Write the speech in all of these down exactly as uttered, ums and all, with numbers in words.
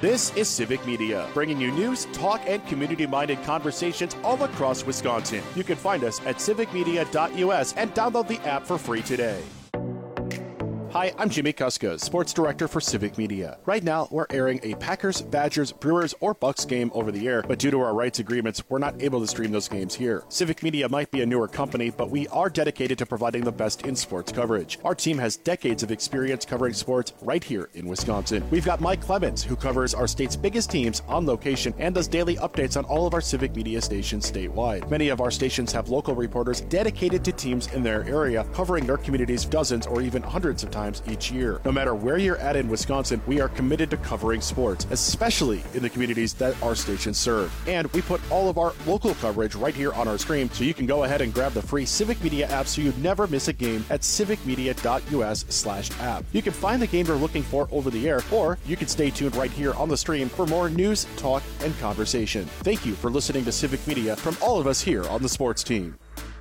This is Civic Media, bringing you news, talk, and community-minded conversations all across Wisconsin. You can find us at civic media dot U S and download the app for free today. Hi, I'm Jimmy Kuska, Sports Director for Civic Media. Right now, we're airing a Packers, Badgers, Brewers, or Bucks game over the air, but due to our rights agreements, we're not able to stream those games here. Civic Media might be a newer company, but we are dedicated to providing the best in sports coverage. Our team has decades of experience covering sports right here in Wisconsin. We've got Mike Clemens, who covers our state's biggest teams on location and does daily updates on all of our Civic Media stations statewide. Many of our stations have local reporters dedicated to teams in their area, covering their communities dozens or even hundreds of times each year. No matter where you're at in Wisconsin, we are committed to covering sports, especially in the communities that our stations serve. And we put all of our local coverage right here on our stream, so you can go ahead and grab the free Civic Media app so you never miss a game at civic media dot U S slash app. You can find the game you're looking for over the air, or you can stay tuned right here on the stream for more news, talk, and conversation. Thank you for listening to Civic Media from all of us here on the sports team.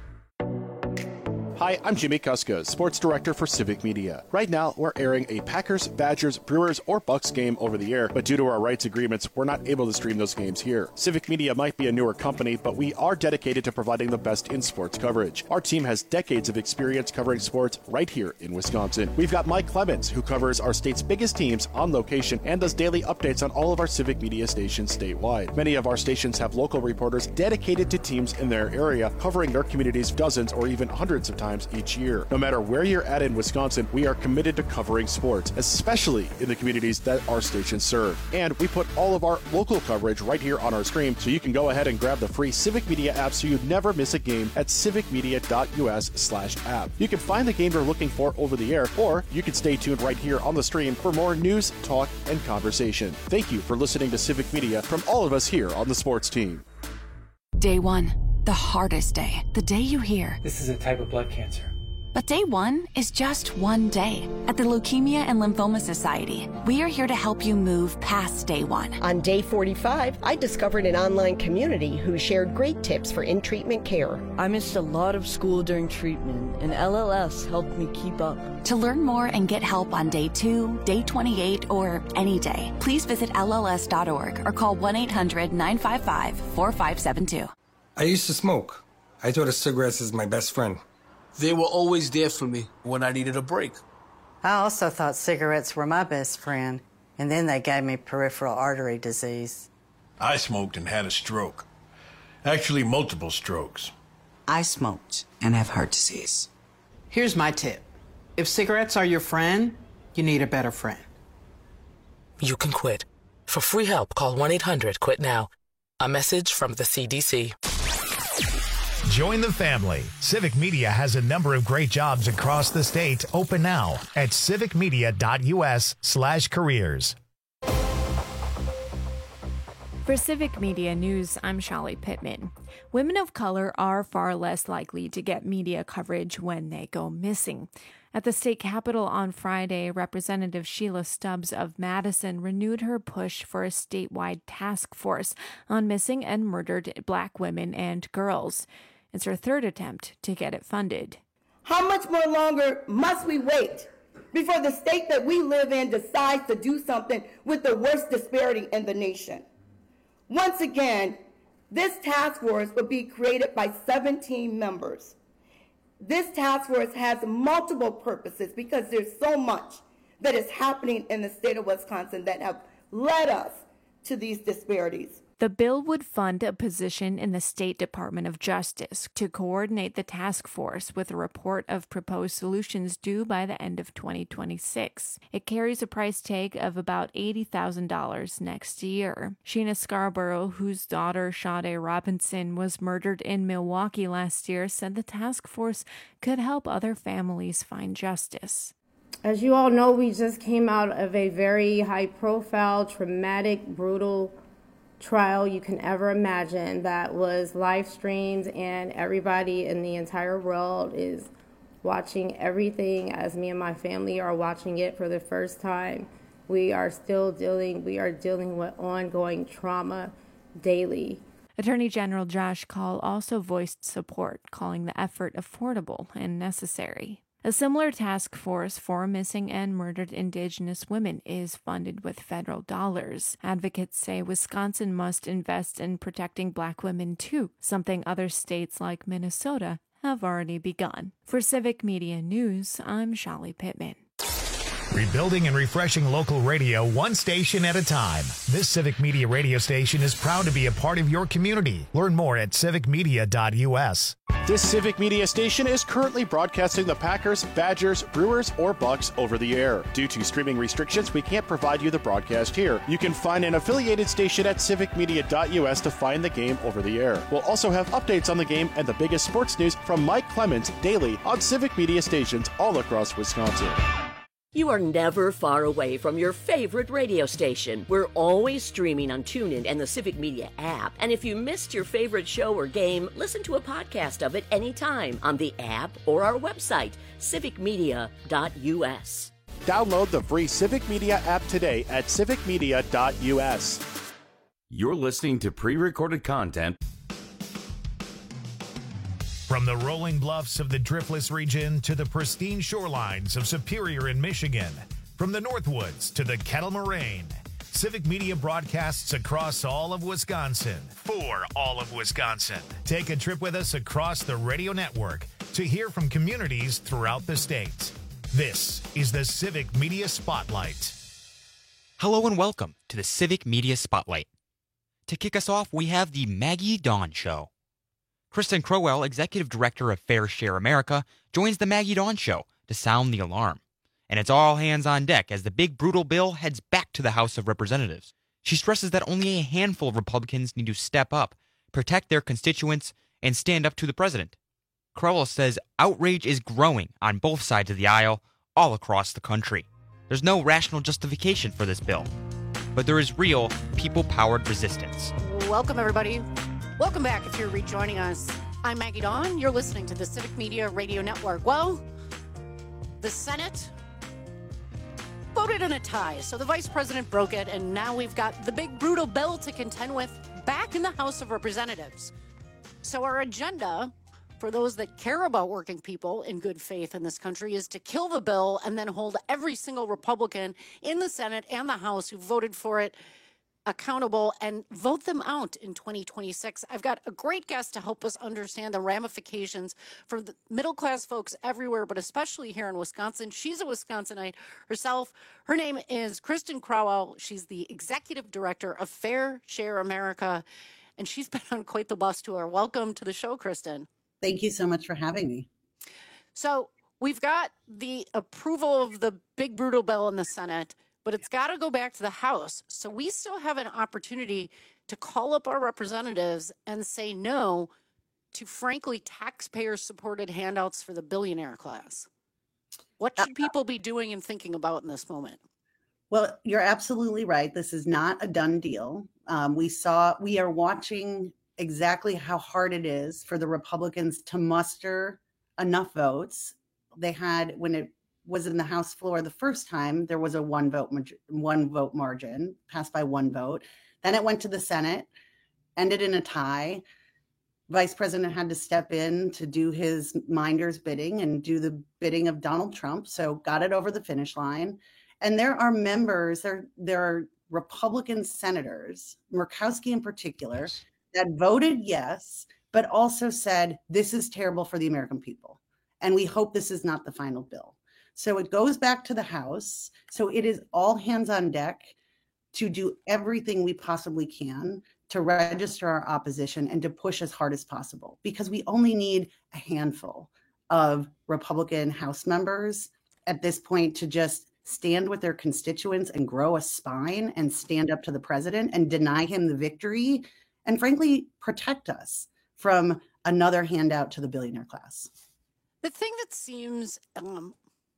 Hi, I'm Jimmy Kuska, Sports Director for Civic Media. Right now, we're airing a Packers, Badgers, Brewers, or Bucks game over the air, but due to our rights agreements, we're not able to stream those games here. Civic Media might be a newer company, but we are dedicated to providing the best in sports coverage. Our team has decades of experience covering sports right here in Wisconsin. We've got Mike Clemens, who covers our state's biggest teams on location and does daily updates on all of our Civic Media stations statewide. Many of our stations have local reporters dedicated to teams in their area, covering their communities dozens or even hundreds of times each year. No matter where you're at in Wisconsin, we are committed to covering sports, especially in the communities that our stations serve. And we put all of our local coverage right here on our stream, so you can go ahead and grab the free Civic Media app so you never miss a game at civic media dot U S slash app. You can find the game you're looking for over the air, or you can stay tuned right here on the stream for more news, talk, and conversation. Thank you for listening to Civic Media from all of us here on the sports team. Day one. The hardest day. The day you hear, "This is a type of blood cancer." But day one is just one day. At the Leukemia and Lymphoma Society, we are here to help you move past day one. On day forty-five, I discovered an online community who shared great tips for in-treatment care. I missed a lot of school during treatment, and L L S helped me keep up. To learn more and get help on day two, day twenty-eight, or any day, please visit L L S dot org or call one eight hundred nine five five four five seven two. I used to smoke. I thought of cigarettes as my best friend. They were always there for me when I needed a break. I also thought cigarettes were my best friend, and then they gave me peripheral artery disease. I smoked and had a stroke. Actually, multiple strokes. I smoked and have heart disease. Here's my tip. If cigarettes are your friend, you need a better friend. You can quit. For free help, call one eight hundred quit now. A message from the C D C. Join the family. Civic Media has a number of great jobs across the state open now at civic media dot U S slash careers. For Civic Media News, I'm Shelly Pittman. Women of color are far less likely to get media coverage when they go missing. At the state capitol on Friday, Representative Sheila Stubbs of Madison renewed her push for a statewide task force on missing and murdered Black women and girls. It's her third attempt to get it funded. How much more longer must we wait before the state that we live in decides to do something with the worst disparity in the nation? Once again, this task force will be created by seventeen members. This task force has multiple purposes because there's so much that is happening in the state of Wisconsin that have led us to these disparities. The bill would fund a position in the State Department of Justice to coordinate the task force with a report of proposed solutions due by the end of twenty twenty-six. It carries a price tag of about eighty thousand dollars next year. Sheena Scarborough, whose daughter Sade Robinson was murdered in Milwaukee last year, said the task force could help other families find justice. As you all know, we just came out of a very high-profile, traumatic, brutal trial you can ever imagine that was live streamed, and everybody in the entire world is watching everything as me and my family are watching it for the first time. We are still dealing, we are dealing with ongoing trauma daily. Attorney General Josh Kaul also voiced support, calling the effort affordable and necessary. A similar task force for missing and murdered Indigenous women is funded with federal dollars. Advocates say Wisconsin must invest in protecting Black women too, something other states like Minnesota have already begun. For Civic Media News, I'm Shali Pittman. Rebuilding and refreshing local radio one station at a time. This Civic Media radio station is proud to be a part of your community. Learn more at civic media dot u s. This Civic Media station is currently broadcasting the Packers, Badgers, Brewers, or Bucks over the air. Due to streaming restrictions, we can't provide you the broadcast here. You can find an affiliated station at civic media dot u s to find the game over the air. We'll also have updates on the game and the biggest sports news from Mike Clemens daily on Civic Media stations all across Wisconsin. You are never far away from your favorite radio station. We're always streaming on TuneIn and the Civic Media app. And if you missed your favorite show or game, listen to a podcast of it anytime on the app or our website, civic media dot u s. Download the free Civic Media app today at civic media dot u s. You're listening to pre-recorded content. From the rolling bluffs of the Driftless region to the pristine shorelines of Superior in Michigan, from the Northwoods to the Kettle Moraine, Civic Media broadcasts across all of Wisconsin for all of Wisconsin. Take a trip with us across the radio network to hear from communities throughout the state. This is the Civic Media Spotlight. Hello and welcome to the Civic Media Spotlight. To kick us off, we have the Maggie Dawn Show. Kristen Crowell, Executive Director of Fair Share America, joins the Maggie Dawn Show to sound the alarm. And it's all hands on deck as the big brutal bill heads back to the House of Representatives. She stresses that only a handful of Republicans need to step up, protect their constituents, and stand up to the president. Crowell says outrage is growing on both sides of the aisle, all across the country. There's no rational justification for this bill, but there is real people-powered resistance. Welcome, everybody. Welcome back if you're rejoining us. I'm Maggie Dawn. You're listening to the Civic Media Radio Network. Well, the Senate voted in a tie, so the vice president broke it, and now we've got the big brutal bill to contend with back in the House of Representatives. So our agenda, for those that care about working people in good faith in this country, is to kill the bill and then hold every single Republican in the Senate and the House who voted for it accountable and vote them out in twenty twenty-six. I've got a great guest to help us understand the ramifications for the middle class folks everywhere, but especially here in Wisconsin. She's a Wisconsinite herself. Her name is Kristen Crowell. She's the executive director of Fair Share America, and she's been on quite the bus tour. Welcome to the show, Kristen. Thank you so much for having me. So we've got the approval of the big brutal bill in the Senate, but it's got to go back to the House. So we still have an opportunity to call up our representatives and say no to, frankly, taxpayer-supported handouts for the billionaire class. What should people be doing and thinking about in this moment? Well, you're absolutely right. This is not a done deal. Um, we saw, we are watching exactly how hard it is for the Republicans to muster enough votes. They had, when it was in the House floor the first time, there was a one vote one vote margin, passed by one vote. Then it went to the Senate, ended in a tie. Vice President had to step in to do his minder's bidding and do the bidding of Donald Trump, so got it over the finish line. And there are members, there, there are Republican senators, Murkowski in particular, that voted yes, but also said, this is terrible for the American people. And we hope this is not the final bill. So it goes back to the House. So it is all hands on deck to do everything we possibly can to register our opposition and to push as hard as possible, because we only need a handful of Republican House members at this point to just stand with their constituents and grow a spine and stand up to the president and deny him the victory and, frankly, protect us from another handout to the billionaire class. The thing that seems um,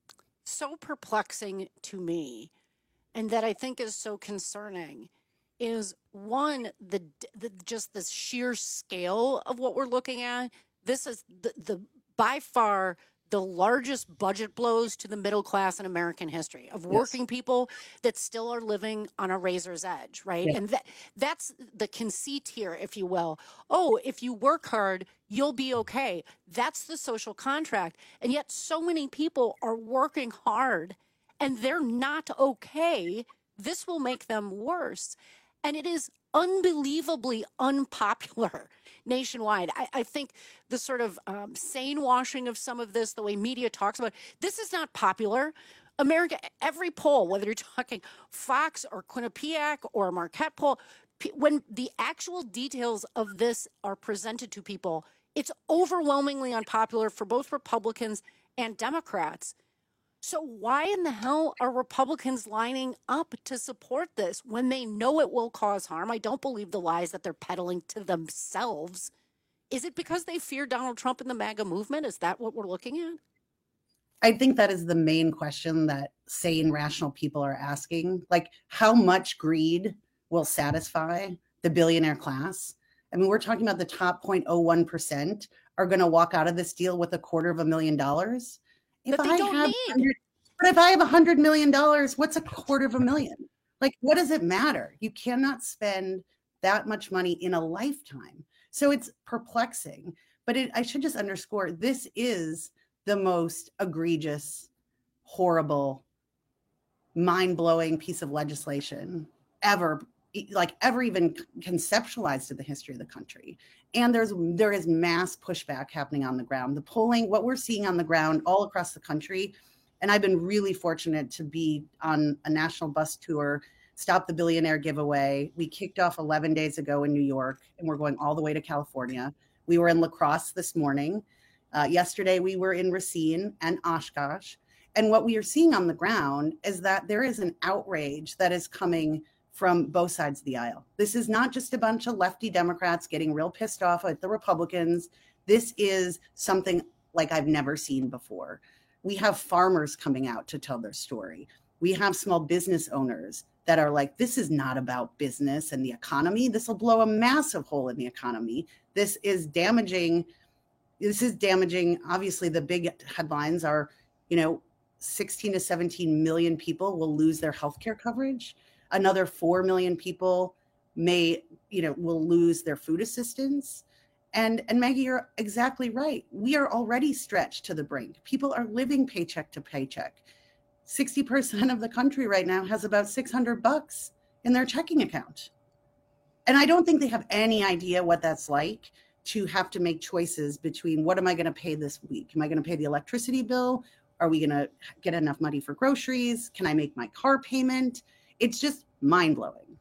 so perplexing to me, and that I think is so concerning, is one, the, the just the sheer scale of what we're looking at. This is the, the by far the the largest budget blows to the middle class in American history of working yes. people that still are living on a razor's edge, right? Yeah. And that that's the conceit here, if you will. Oh, if you work hard, you'll be okay. That's the social contract. And yet so many people are working hard and they're not okay. This will make them worse. And it is unbelievably unpopular nationwide. I, I think the sort of um, sane washing of some of this, the way media talks about it, this is not popular. America, every poll, whether you're talking Fox or Quinnipiac or a Marquette poll, when the actual details of this are presented to people, it's overwhelmingly unpopular for both Republicans and Democrats. So why in the hell are Republicans lining up to support this when they know it will cause harm? I don't believe the lies that they're peddling to themselves. Is it because they fear Donald Trump and the MAGA movement? Is that what we're looking at? I think that is the main question that sane, rational people are asking. Like, how much greed will satisfy the billionaire class? I mean, we're talking about the top zero point zero one percent are going to walk out of this deal with a quarter of a million dollars. If That they I don't have need. But if I have a hundred million dollars, what's a quarter of a million? Like, what does it matter? You cannot spend that much money in a lifetime. So it's perplexing. But it, I should just underscore, this is the most egregious, horrible, mind-blowing piece of legislation ever, like ever even conceptualized in the history of the country. And there's there is mass pushback happening on the ground. The polling, what we're seeing on the ground all across the country, and I've been really fortunate to be on a national bus tour, Stop the Billionaire giveaway. We kicked off eleven days ago in New York, and we're going all the way to California. We were in La Crosse this morning. Uh, yesterday, we were in Racine and Oshkosh. And what we are seeing on the ground is that there is an outrage that is coming from both sides of the aisle. This is not just a bunch of lefty Democrats getting real pissed off at the Republicans. This is something like I've never seen before. We have farmers coming out to tell their story. We have small business owners that are like, this is not about business and the economy. This will blow a massive hole in the economy. This is damaging. This is damaging. Obviously, the big headlines are, you know, sixteen to seventeen million people will lose their healthcare coverage. Another four million people may, you know, will lose their food assistance. And, and Maggie, you're exactly right. We are already stretched to the brink. People are living paycheck to paycheck. sixty percent of the country right now has about six hundred bucks in their checking account. And I don't think they have any idea what that's like to have to make choices between what am I going to pay this week? Am I going to pay the electricity bill? Are we going to get enough money for groceries? Can I make my car payment? It's just mind-blowing.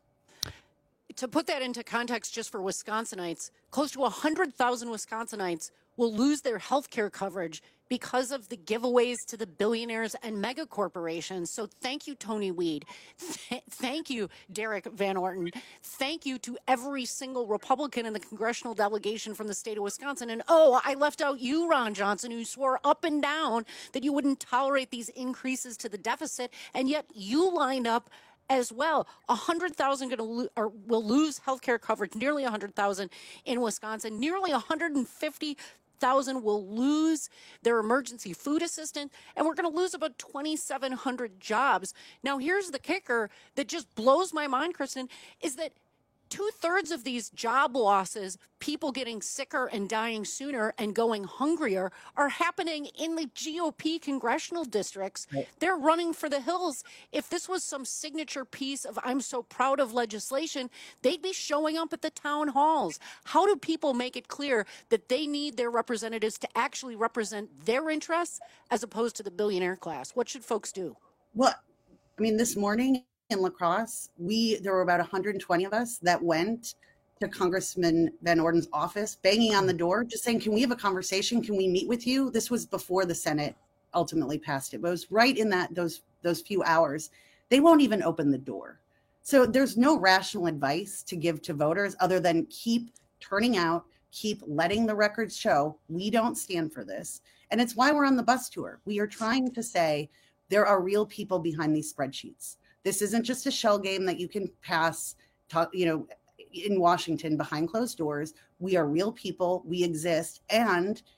To put that into context just for Wisconsinites, close to one hundred thousand Wisconsinites will lose their health care coverage because of the giveaways to the billionaires and mega corporations. So thank you, Tony Weed. Th- thank you, Derek Van Orton. Thank you to every single Republican in the congressional delegation from the state of Wisconsin. And oh, I left out you, Ron Johnson, who swore up and down that you wouldn't tolerate these increases to the deficit. And yet you lined up as well. one hundred thousand going to lo- or will lose health care coverage, nearly one hundred thousand in Wisconsin, nearly one hundred fifty thousand will lose their emergency food assistant, and we're going to lose about twenty-seven hundred jobs. Now, here's the kicker that just blows my mind, Kristen, is that two-thirds of these job losses, people getting sicker and dying sooner and going hungrier, are happening in the G O P congressional districts. Right. They're running for the hills. If this was some signature piece of I'm so proud of legislation, they'd be showing up at the town halls. How do people make it clear that they need their representatives to actually represent their interests as opposed to the billionaire class? What should folks do? Well, I mean, this morning in La Crosse, we there were about one hundred twenty of us that went to Congressman Van Orden's office, banging on the door, just saying, can we have a conversation? Can we meet with you? This was before the Senate ultimately passed it. But it was right in that those those few hours. They won't even open the door. So there's no rational advice to give to voters other than keep turning out, keep letting the records show we don't stand for this. And it's why we're on the bus tour. We are trying to say there are real people behind these spreadsheets. This isn't just a shell game that you can pass, talk, you know, in Washington behind closed doors. We are real people. We exist. And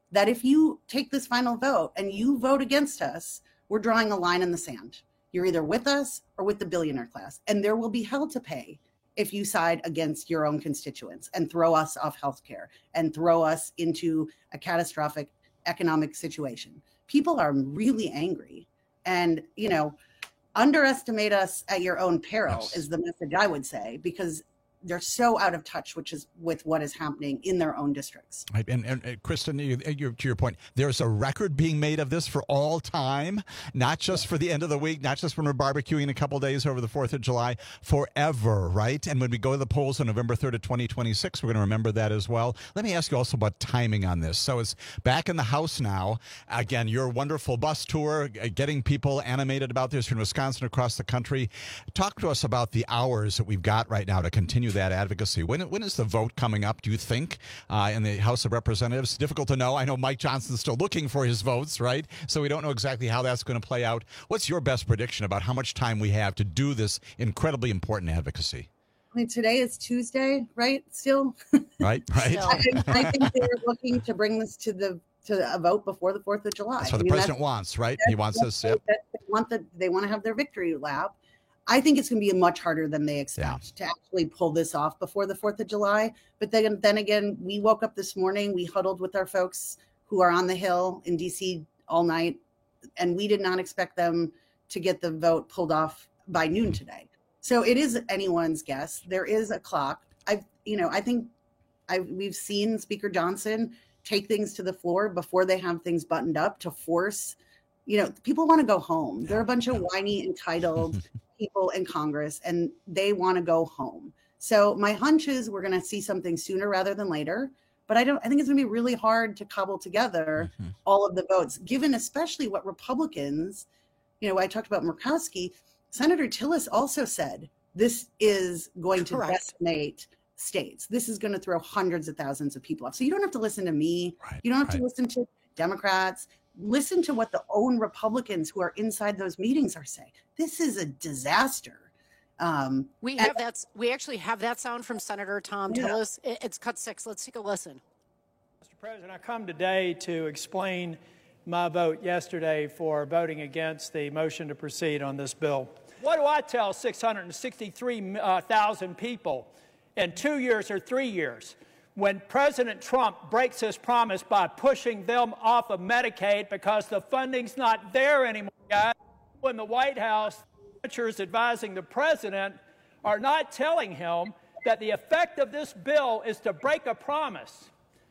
that if you take this final vote and you vote against us, we're drawing a line in the sand. You're either with us or with the billionaire class, and there will be hell to pay if you side against your own constituents and throw us off healthcare and throw us into a catastrophic economic situation. People are really angry, and, you know, underestimate us at your own peril yes. is the message I would say, because they're so out of touch, which is with what is happening in their own districts. Right. And, and, and Kristen, you, you, to your point, there's a record being made of this for all time, not just for the end of the week, not just when we're barbecuing a couple days over the fourth of July, forever, right? And when we go to the polls on November third of twenty twenty-six, we're going to remember that as well. Let me ask you also about timing on this. So it's back in the House now. Again, your wonderful bus tour, getting people animated about this in Wisconsin, across the country. Talk to us about the hours that we've got right now to continue that advocacy. When when is the vote coming up, do you think, uh, in the House of Representatives? Difficult to know. I know Mike Johnson's still looking for his votes, right? So we don't know exactly how that's going to play out. What's your best prediction about how much time we have to do this incredibly important advocacy? I mean, today is Tuesday, right? Still? Right, right. I, I think they're looking to bring this to the to a vote before the fourth of July. That's what the I mean, president wants, right? He wants this. Yep. They want the, they want to have their victory lap. I think it's going to be much harder than they expect yeah. to actually pull this off before the fourth of July. But then, then again, we woke up this morning, we huddled with our folks who are on the Hill in D C all night, and we did not expect them to get the vote pulled off by noon today. So it is anyone's guess. There is a clock. I've, you know, I think I we've seen Speaker Johnson take things to the floor before they have things buttoned up to force, you know, people want to go home. They're a bunch of whiny, entitled people in Congress, and they want to go home. So my hunch is we're going to see something sooner rather than later. But I don't. I think it's going to be really hard to cobble together mm-hmm. all of the votes, given especially what Republicans, you know, I talked about Murkowski. Senator Tillis also said this is going to Correct. decimate states. This is going to throw hundreds of thousands of people off. So you don't have to listen to me. Right, you don't have right. to listen to Democrats. Listen to what the own Republicans who are inside those meetings are saying. This is a disaster. Um, we have that. We actually have that sound from Senator Tom Yeah. Tillis. It- It's cut six. Let's take a listen. Mister President, I come today to explain my vote yesterday for voting against the motion to proceed on this bill. What do I tell six hundred sixty-three thousand people in two years or three years when President Trump breaks his promise by pushing them off of Medicaid because the funding's not there anymore, guys? When the White House, senators advising the president are not telling him that the effect of this bill is to break a promise.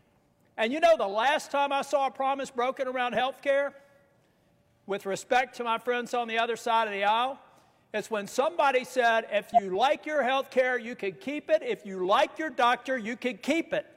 And you know, the last time I saw a promise broken around health care, with respect to my friends on the other side of the aisle, it's when somebody said, if you like your health care, you can keep it. If you like your doctor, you can keep it.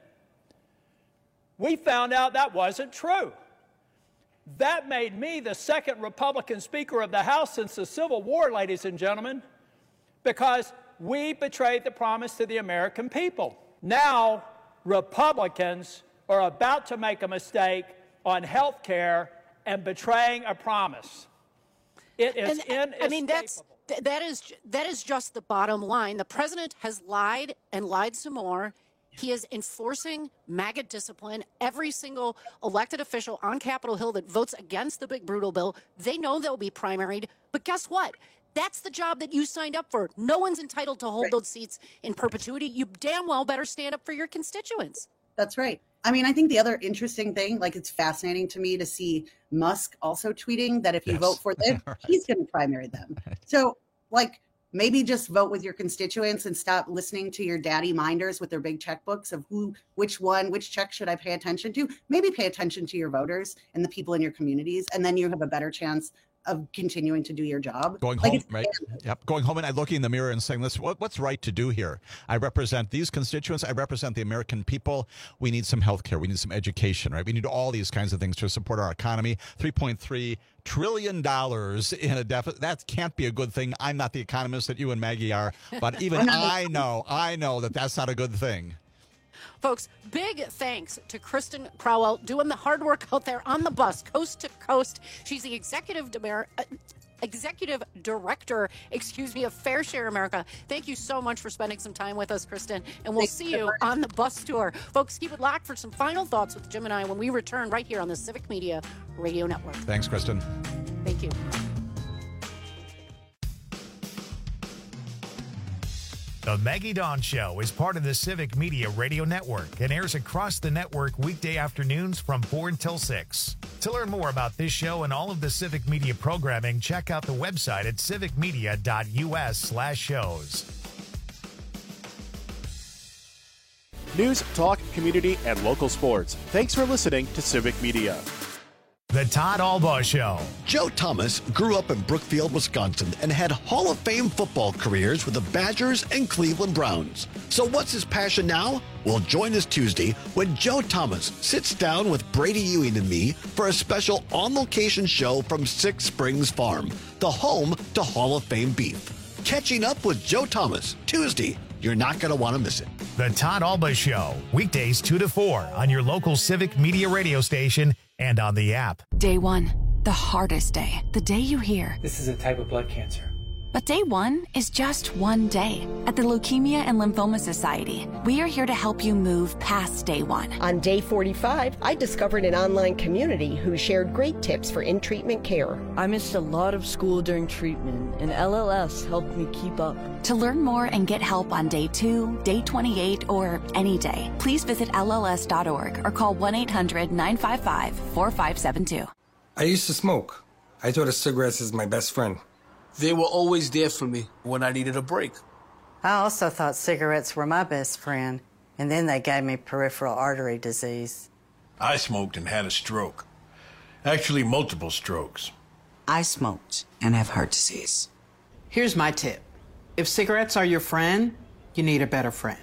We found out that wasn't true. That made me the second Republican Speaker of the House since the Civil War, ladies and gentlemen, because we betrayed the promise to the American people. Now, Republicans are about to make a mistake on health care and betraying a promise. It is And, inescapable. I mean, that's th- that is that is just the bottom line. The president has lied and lied some more. He is enforcing MAGA discipline. Every single elected official on Capitol Hill that votes against the big brutal bill, they know they'll be primaried. But guess what? That's the job that you signed up for. No one's entitled to hold those seats in perpetuity. You damn well better stand up for your constituents. That's right. I mean, I think the other interesting thing, like it's fascinating to me to see Musk also tweeting that if you Yes. vote for them, Right. he's going to primary them. So, like, maybe just vote with your constituents and stop listening to your daddy minders with their big checkbooks of who, which one, which check should I pay attention to? Maybe pay attention to your voters and the people in your communities, and then you have a better chance of continuing to do your job. Going Like, home, it's- right? Yep. Going home and looking in the mirror and saying, "Listen, what, what's right to do here? I represent these constituents. I represent the American people. We need some health care. We need some education, right? We need all these kinds of things to support our economy. three point three trillion dollars in a deficit. That can't be a good thing. I'm not the economist that you and Maggie are, but even I know, I know that that's not a good thing. Folks, big thanks to Kristen Crowell doing the hard work out there on the bus, coast to coast. She's the executive, demer- uh, Executive Director, excuse me, of Fair Share America. Thank you so much for spending some time with us, Kristen, and we'll Thanks see you on the bus tour. Folks, keep it locked for some final thoughts with Jim and I when we return right here on the Civic Media Radio Network. Thanks, Kristen. Thank you. The Maggie Dawn Show is part of the Civic Media Radio Network and airs across the network weekday afternoons from four until six. To learn more about this show and all of the Civic Media programming, check out the website at civicmedia.us slash shows. News, talk, community, and local sports. Thanks for listening to Civic Media. The Todd Albaugh Show. Joe Thomas grew up in Brookfield, Wisconsin, and had Hall of Fame football careers with the Badgers and Cleveland Browns. So what's his passion now? Well, join us Tuesday when Joe Thomas sits down with Brady Ewing and me for a special on-location show from Six Springs Farm, the home to Hall of Fame beef. Catching up with Joe Thomas, Tuesday. You're not going to want to miss it. The Todd Albaugh Show, weekdays two to four on your local Civic Media radio station and on the app. Day one, the hardest day, the day you hear. This is a type of blood cancer. But day one is just one day. At the Leukemia and Lymphoma Society, we are here to help you move past day one. On day forty-five, I discovered an online community who shared great tips for in-treatment care. I missed a lot of school during treatment, and L L S helped me keep up. To learn more and get help on day two, day twenty-eight, or any day, please visit L L S dot org or call one eight hundred nine five five four five seven two. I used to smoke. I thought of cigarettes as my best friend. They were always there for me when I needed a break. I also thought cigarettes were my best friend, and then they gave me peripheral artery disease. I smoked and had a stroke. Actually, multiple strokes. I smoked and have heart disease. Here's my tip. If cigarettes are your friend, you need a better friend.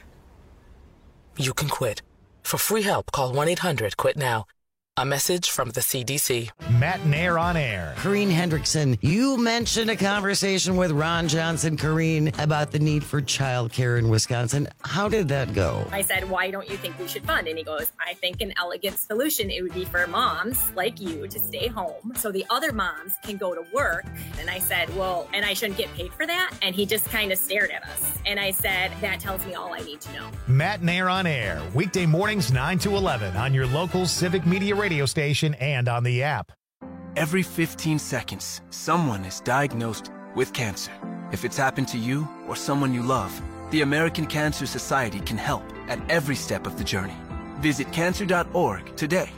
You can quit. For free help, call one eight hundred quit now. A message from the C D C. Matt Nair on air. Corrine Hendrickson, you mentioned a conversation with Ron Johnson, Corrine, about the need for childcare in Wisconsin. How did that go? I said, why don't you think we should fund? And he goes, I think an elegant solution, it would be for moms like you to stay home so the other moms can go to work. And I said, well, and I shouldn't get paid for that? And he just kind of stared at us. And I said, that tells me all I need to know. Matt Nair on air. Weekday mornings nine to eleven on your local Civic Media radio station and on the app. Every fifteen seconds, someone is diagnosed with cancer. If it's happened to you or someone you love, the American Cancer Society can help at every step of the journey. Visit cancer dot org today.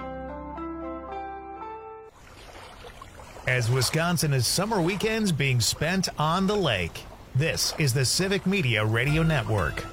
As Wisconsin is summer weekends being spent on the lake, this is the Civic Media Radio Network.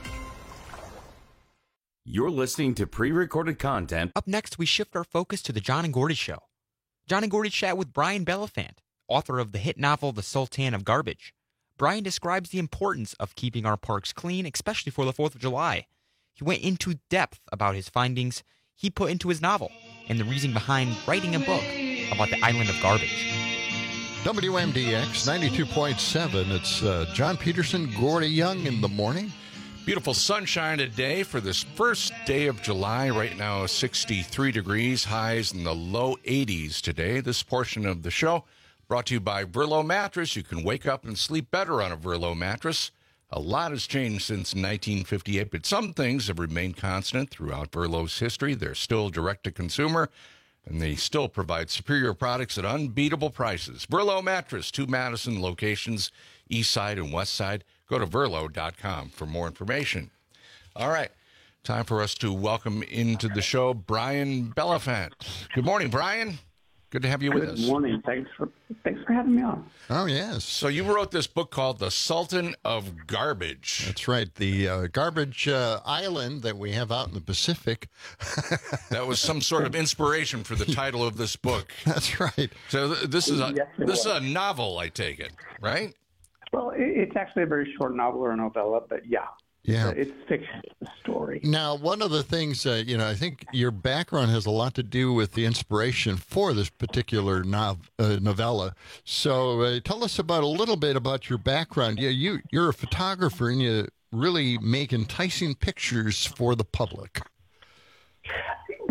You're listening to pre-recorded content. Up next, we shift our focus to the John and Gordy Show. John and Gordy chat with Brian Bellafant, author of the hit novel The Sultan of Garbage. Brian describes the importance of keeping our parks clean, especially for the fourth of July. He went into depth about his findings he put into his novel and the reason behind writing a book about the island of garbage. W M D X ninety-two point seven. It's uh, John Peterson, Gordy Young in the morning. Beautiful sunshine today for this first day of July. Right now, sixty-three degrees, highs in the low eighties today. This portion of the show brought to you by Verlo Mattress. You can wake up and sleep better on a Verlo mattress. A lot has changed since nineteen fifty-eight, but some things have remained constant throughout Verlo's history. They're still direct-to-consumer, and they still provide superior products at unbeatable prices. Verlo Mattress, two Madison locations, east side and west side. Go to verlo dot com for more information. All right, time for us to welcome into the show Brian Bellafant. Good morning, Brian. Good to have you with Good us. Good morning. Thanks for thanks for having me on. Oh, yes. So you wrote this book called The Sultan of Garbage. That's right. The uh, garbage uh, island that we have out in the Pacific. That was some sort of inspiration for the title of this book. That's right. So th- this is a Yes, it this is was. a novel, I take it, right? Well, it, it's actually a very short novel or novella, but yeah. Yeah. It's fiction, it's a story. Now, one of the things, uh, you know, I think your background has a lot to do with the inspiration for this particular nov- uh, novella. So uh, tell us about a little bit about your background. Yeah, you, you're a photographer and you really make enticing pictures for the public. Well,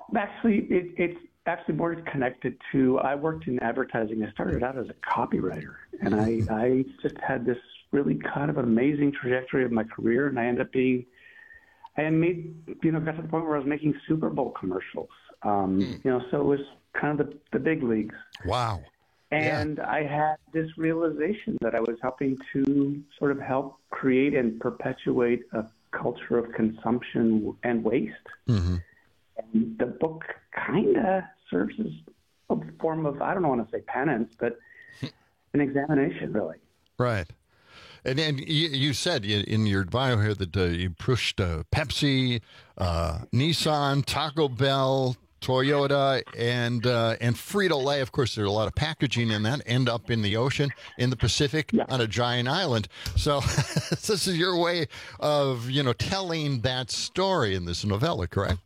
actually, it, it's actually more connected to, I worked in advertising. I started out as a copywriter, and I, I just had this really kind of amazing trajectory of my career, and I ended up being, I made, you know, got to the point where I was making Super Bowl commercials. Um, mm. You know, so it was kind of the, the big leagues. Wow. And yeah. I had this realization that I was helping to sort of help create and perpetuate a culture of consumption and waste. Mm-hmm. And the book kind of serves as a form of, I don't want to say penance, but an examination, really. Right. And, and you, you said in your bio here that uh, you pushed uh, Pepsi, uh, Nissan, Taco Bell, Toyota, and uh, and Frito-Lay. Of course, there's a lot of packaging in that, end up in the ocean, in the Pacific, yeah. on a giant island. So this is your way of, you know, telling that story in this novella, correct?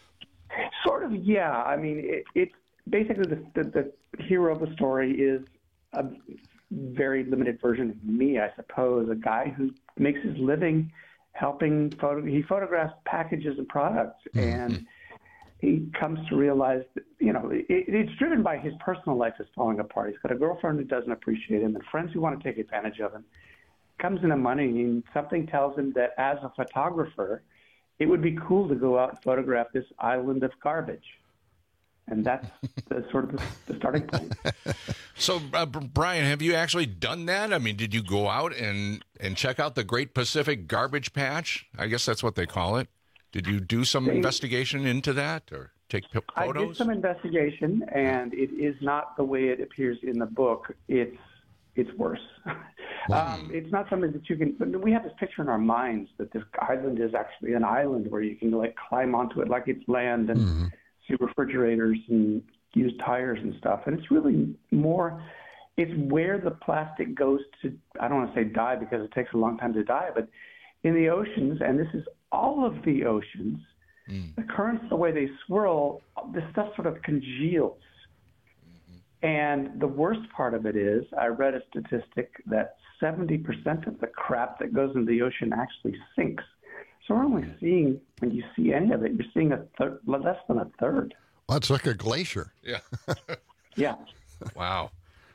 Sort of, yeah. I mean, it, it's basically the, the, the hero of the story is a very limited version of me, I suppose, a guy who makes his living helping photo. He photographs packages and products, mm-hmm. and he comes to realize that, you know, it, it's driven by his personal life is falling apart. He's got a girlfriend who doesn't appreciate him and friends who want to take advantage of him. Comes into money, and something tells him that as a photographer, it would be cool to go out and photograph this island of garbage. And that's the, sort of the, the starting point. So, uh, Brian, have you actually done that? I mean, did you go out and, and check out the Great Pacific Garbage Patch? I guess that's what they call it. Did you do some they, investigation into that or take p- photos? I did some investigation, and it is not the way it appears in the book. It's it's worse. Wow. um, it's not something that you can. But we have this picture in our minds that this island is actually an island where you can like climb onto it like it's land and mm-hmm. see refrigerators and use tires and stuff. And it's really more. It's where the plastic goes to. I don't want to say die because it takes a long time to die, but in the oceans, and this is all of the oceans, mm. the currents, the way they swirl, this stuff sort of congeals. Mm-hmm. And the worst part of it is, I read a statistic that seventy percent of the crap that goes into the ocean actually sinks. So we're only seeing, when you see any of it, you're seeing a thir- less than a third. Well, it's like a glacier. Yeah. Yeah. Wow.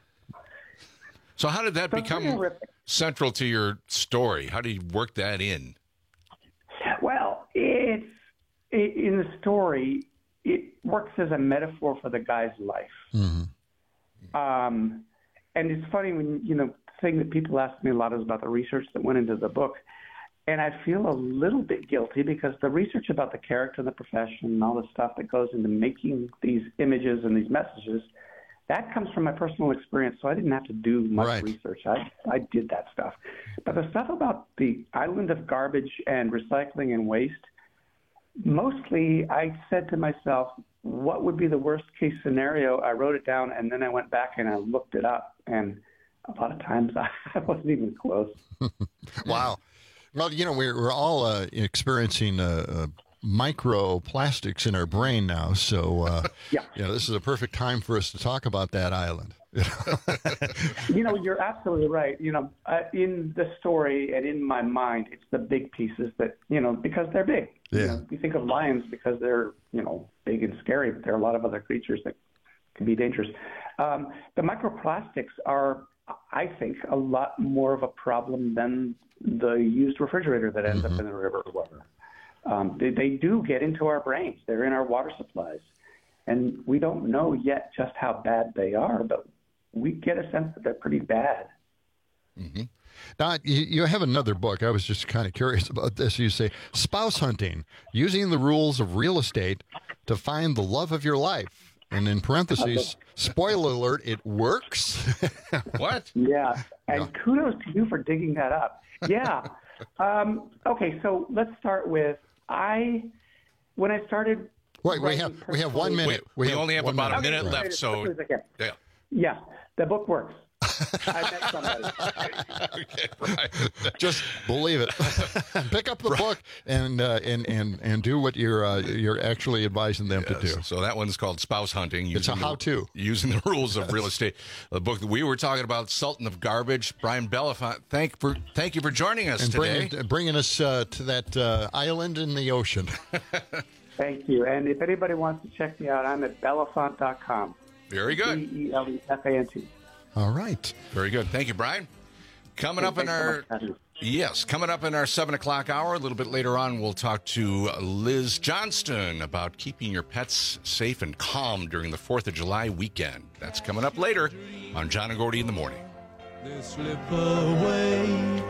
So how did that so become central to your story? How do you work that in? Well, it's it, in the story, it works as a metaphor for the guy's life. Mm-hmm. Um, and it's funny when, you know, the thing that people ask me a lot is about the research that went into the book. And I feel a little bit guilty because the research about the character and the profession and all the stuff that goes into making these images and these messages, that comes from my personal experience, so I didn't have to do much right. research. I, I did that stuff. But the stuff about the island of garbage and recycling and waste, mostly I said to myself, what would be the worst-case scenario? I wrote it down, and then I went back and I looked it up. And a lot of times I wasn't even close. Wow. Well, you know, we're, we're all uh, experiencing uh, uh, microplastics in our brain now. So, uh, yeah. you know, this is a perfect time for us to talk about that island. You know, you're absolutely right. You know, uh, in the story and in my mind, it's the big pieces that, you know, because they're big. Yeah. You know, we think of lions because they're, you know, big and scary, but there are a lot of other creatures that can be dangerous. Um, the microplastics are, I think, a lot more of a problem than the used refrigerator that ends mm-hmm. up in the river or whatever. Um, they, they do get into our brains. They're in our water supplies. And we don't know yet just how bad they are, but we get a sense that they're pretty bad. Mm-hmm. Now, you, you have another book. I was just kind of curious about this. You say, spouse hunting, using the rules of real estate to find the love of your life. And in parentheses, spoiler alert, it works. What? Yeah. And yeah. kudos to you for digging that up. Yeah. um, okay, so let's start with, I, when I started. Wait, we have we have one minute. Wait, we, we have only have about minute. a minute okay, left, so. Yeah. Yeah, the book works. I met somebody. Okay, right. Just believe it. Pick up the right. book and, uh, and and and do what you're uh, you're actually advising them yes. to do. So that one's called Spouse Hunting. It's a how-to. The, using the rules of real estate. The book that we were talking about, Sultan of Garbage. Brian Bellafont, thank for thank you for joining us and today. Bringing, bringing us uh, to that uh, island in the ocean. Thank you. And if anybody wants to check me out, I'm at belafant dot com. Very good. B E L E F A N T. All right. Very good. Thank you, Brian. Coming up in our yes, coming up in our seven o'clock hour. A little bit later on, we'll talk to Liz Johnston about keeping your pets safe and calm during the Fourth of July weekend. That's coming up later on John and Gordy in the Morning. They slip away,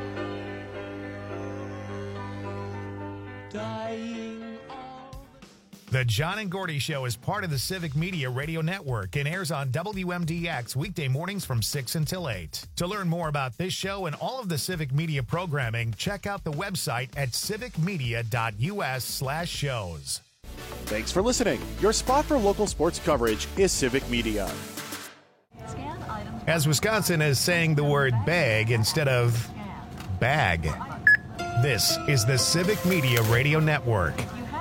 dying. The John and Gordy Show is part of the Civic Media Radio Network and airs on W M D X weekday mornings from six until eight. To learn more about this show and all of the Civic Media programming, check out the website at civicmedia.us slash shows. Thanks for listening. Your spot for local sports coverage is Civic Media. As Wisconsin is saying the word bag instead of bag. This is the Civic Media Radio Network.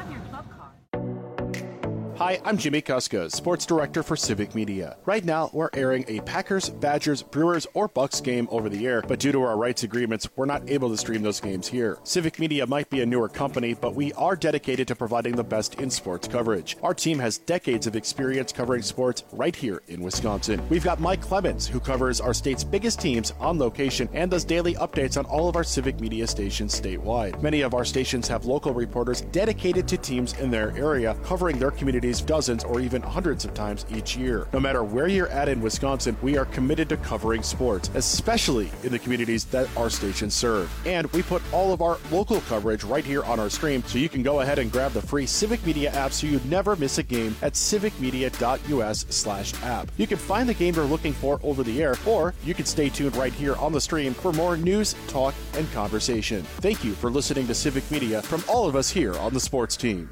Hi, I'm Jimmy Kuska, Sports Director for Civic Media. Right now, we're airing a Packers, Badgers, Brewers, or Bucks game over the air, but due to our rights agreements, we're not able to stream those games here. Civic Media might be a newer company, but we are dedicated to providing the best in sports coverage. Our team has decades of experience covering sports right here in Wisconsin. We've got Mike Clemens, who covers our state's biggest teams on location and does daily updates on all of our Civic Media stations statewide. Many of our stations have local reporters dedicated to teams in their area, covering their communities dozens or even hundreds of times each year. No matter where you're at in Wisconsin, we are committed to covering sports, especially in the communities that our stations serve. And we put all of our local coverage right here on our stream, so you can go ahead and grab the free Civic Media app so you never miss a game at civicmedia.us slash app. You can find the game you're looking for over the air, or you can stay tuned right here on the stream for more news, talk, and conversation. Thank you for listening to Civic Media from all of us here on the sports team.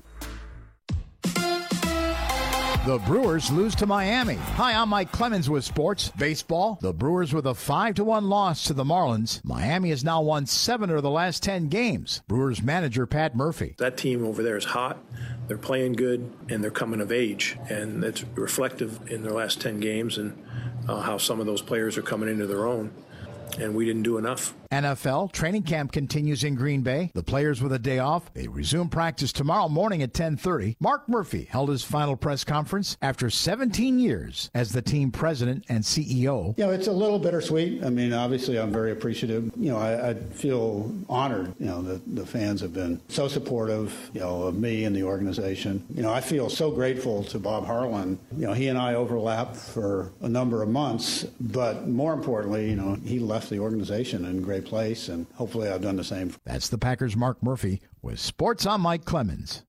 The Brewers lose to Miami. Hi, I'm Mike Clemens with Sports Baseball. The Brewers with a five to one loss to the Marlins. Miami has now won seven of the last ten games. Brewers manager Pat Murphy. That team over there is hot. They're playing good, and they're coming of age. And it's reflective in their last ten games and uh, how some of those players are coming into their own. And we didn't do enough. N F L training camp continues in Green Bay. The players with a day off. They resume practice tomorrow morning at ten thirty. Mark Murphy held his final press conference after seventeen years as the team president and C E O. You know, it's a little bittersweet. I mean, obviously, I'm very appreciative. You know, I, I feel honored, you know, that the fans have been so supportive, you know, of me and the organization. You know, I feel so grateful to Bob Harlan. You know, he and I overlapped for a number of months, but more importantly, you know, he left the organization in great place, and hopefully I've done the same. That's the Packers' Mark Murphy with Sports. I'm Mike Clemens.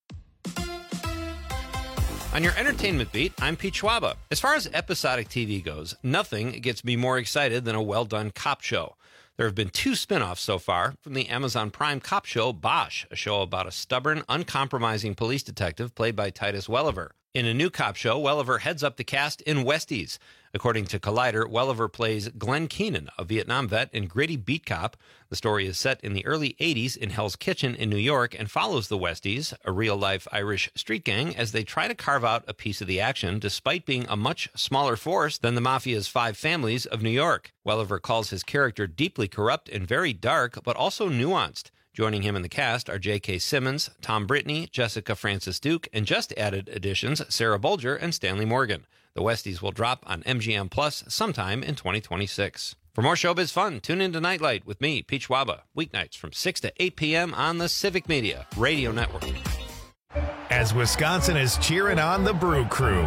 On your entertainment beat, I'm Pete Schwaba. As far as episodic T V goes, nothing gets me more excited than a well-done cop show. There have been two spin-offs so far from the Amazon Prime cop show Bosch, a show about a stubborn, uncompromising police detective played by Titus Welliver. In a new cop show, Welliver heads up the cast in Westies. According to Collider, Welliver plays Glenn Keenan, a Vietnam vet and gritty beat cop. The story is set in the early eighties in Hell's Kitchen in New York and follows the Westies, a real-life Irish street gang, as they try to carve out a piece of the action despite being a much smaller force than the Mafia's five families of New York. Welliver calls his character deeply corrupt and very dark, but also nuanced. Joining him in the cast are J K. Simmons, Tom Brittney, Jessica Francis Duke, and just added additions Sarah Bolger and Stanley Morgan. The Westies will drop on M G M Plus sometime in twenty twenty-six. For more showbiz fun, tune in to Nightlight with me, Pete Schwaba, weeknights from six to eight p.m. on the Civic Media Radio Network. As Wisconsin is cheering on the Brew Crew.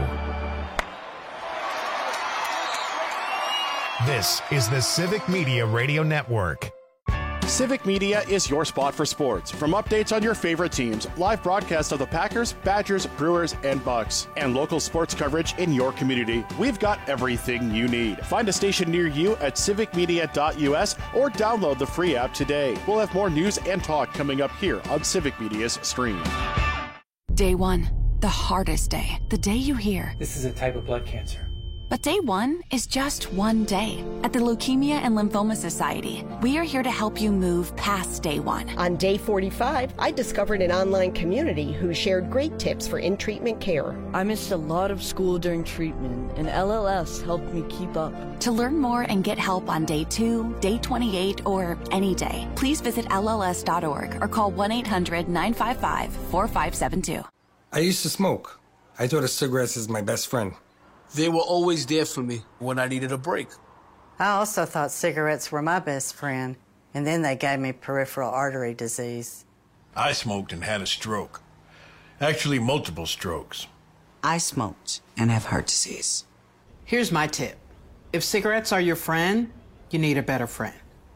This is the Civic Media Radio Network. Civic Media is your spot for sports. From updates on your favorite teams, live broadcasts of the Packers, Badgers, Brewers, and Bucks, and local sports coverage in your community, we've got everything you need. Find a station near you at civic media dot u s or download the free app today. We'll have more news and talk coming up here on Civic Media's stream. Day one, the hardest day. The day you hear, this is a type of blood cancer. But day one is just one day. At the Leukemia and Lymphoma Society, we are here to help you move past day one. On day forty-five, I discovered an online community who shared great tips for in-treatment care. I missed a lot of school during treatment, and L L S helped me keep up. To learn more and get help on day two, day twenty-eight, or any day, please visit L L S dot org or call one eight hundred nine five five four five seven two. I used to smoke. I thought of cigarettes as my best friend. They were always there for me when I needed a break. I also thought cigarettes were my best friend, and then they gave me peripheral artery disease. I smoked and had a stroke. Actually, multiple strokes. I smoked and have heart disease. Here's my tip. If cigarettes are your friend, you need a better friend.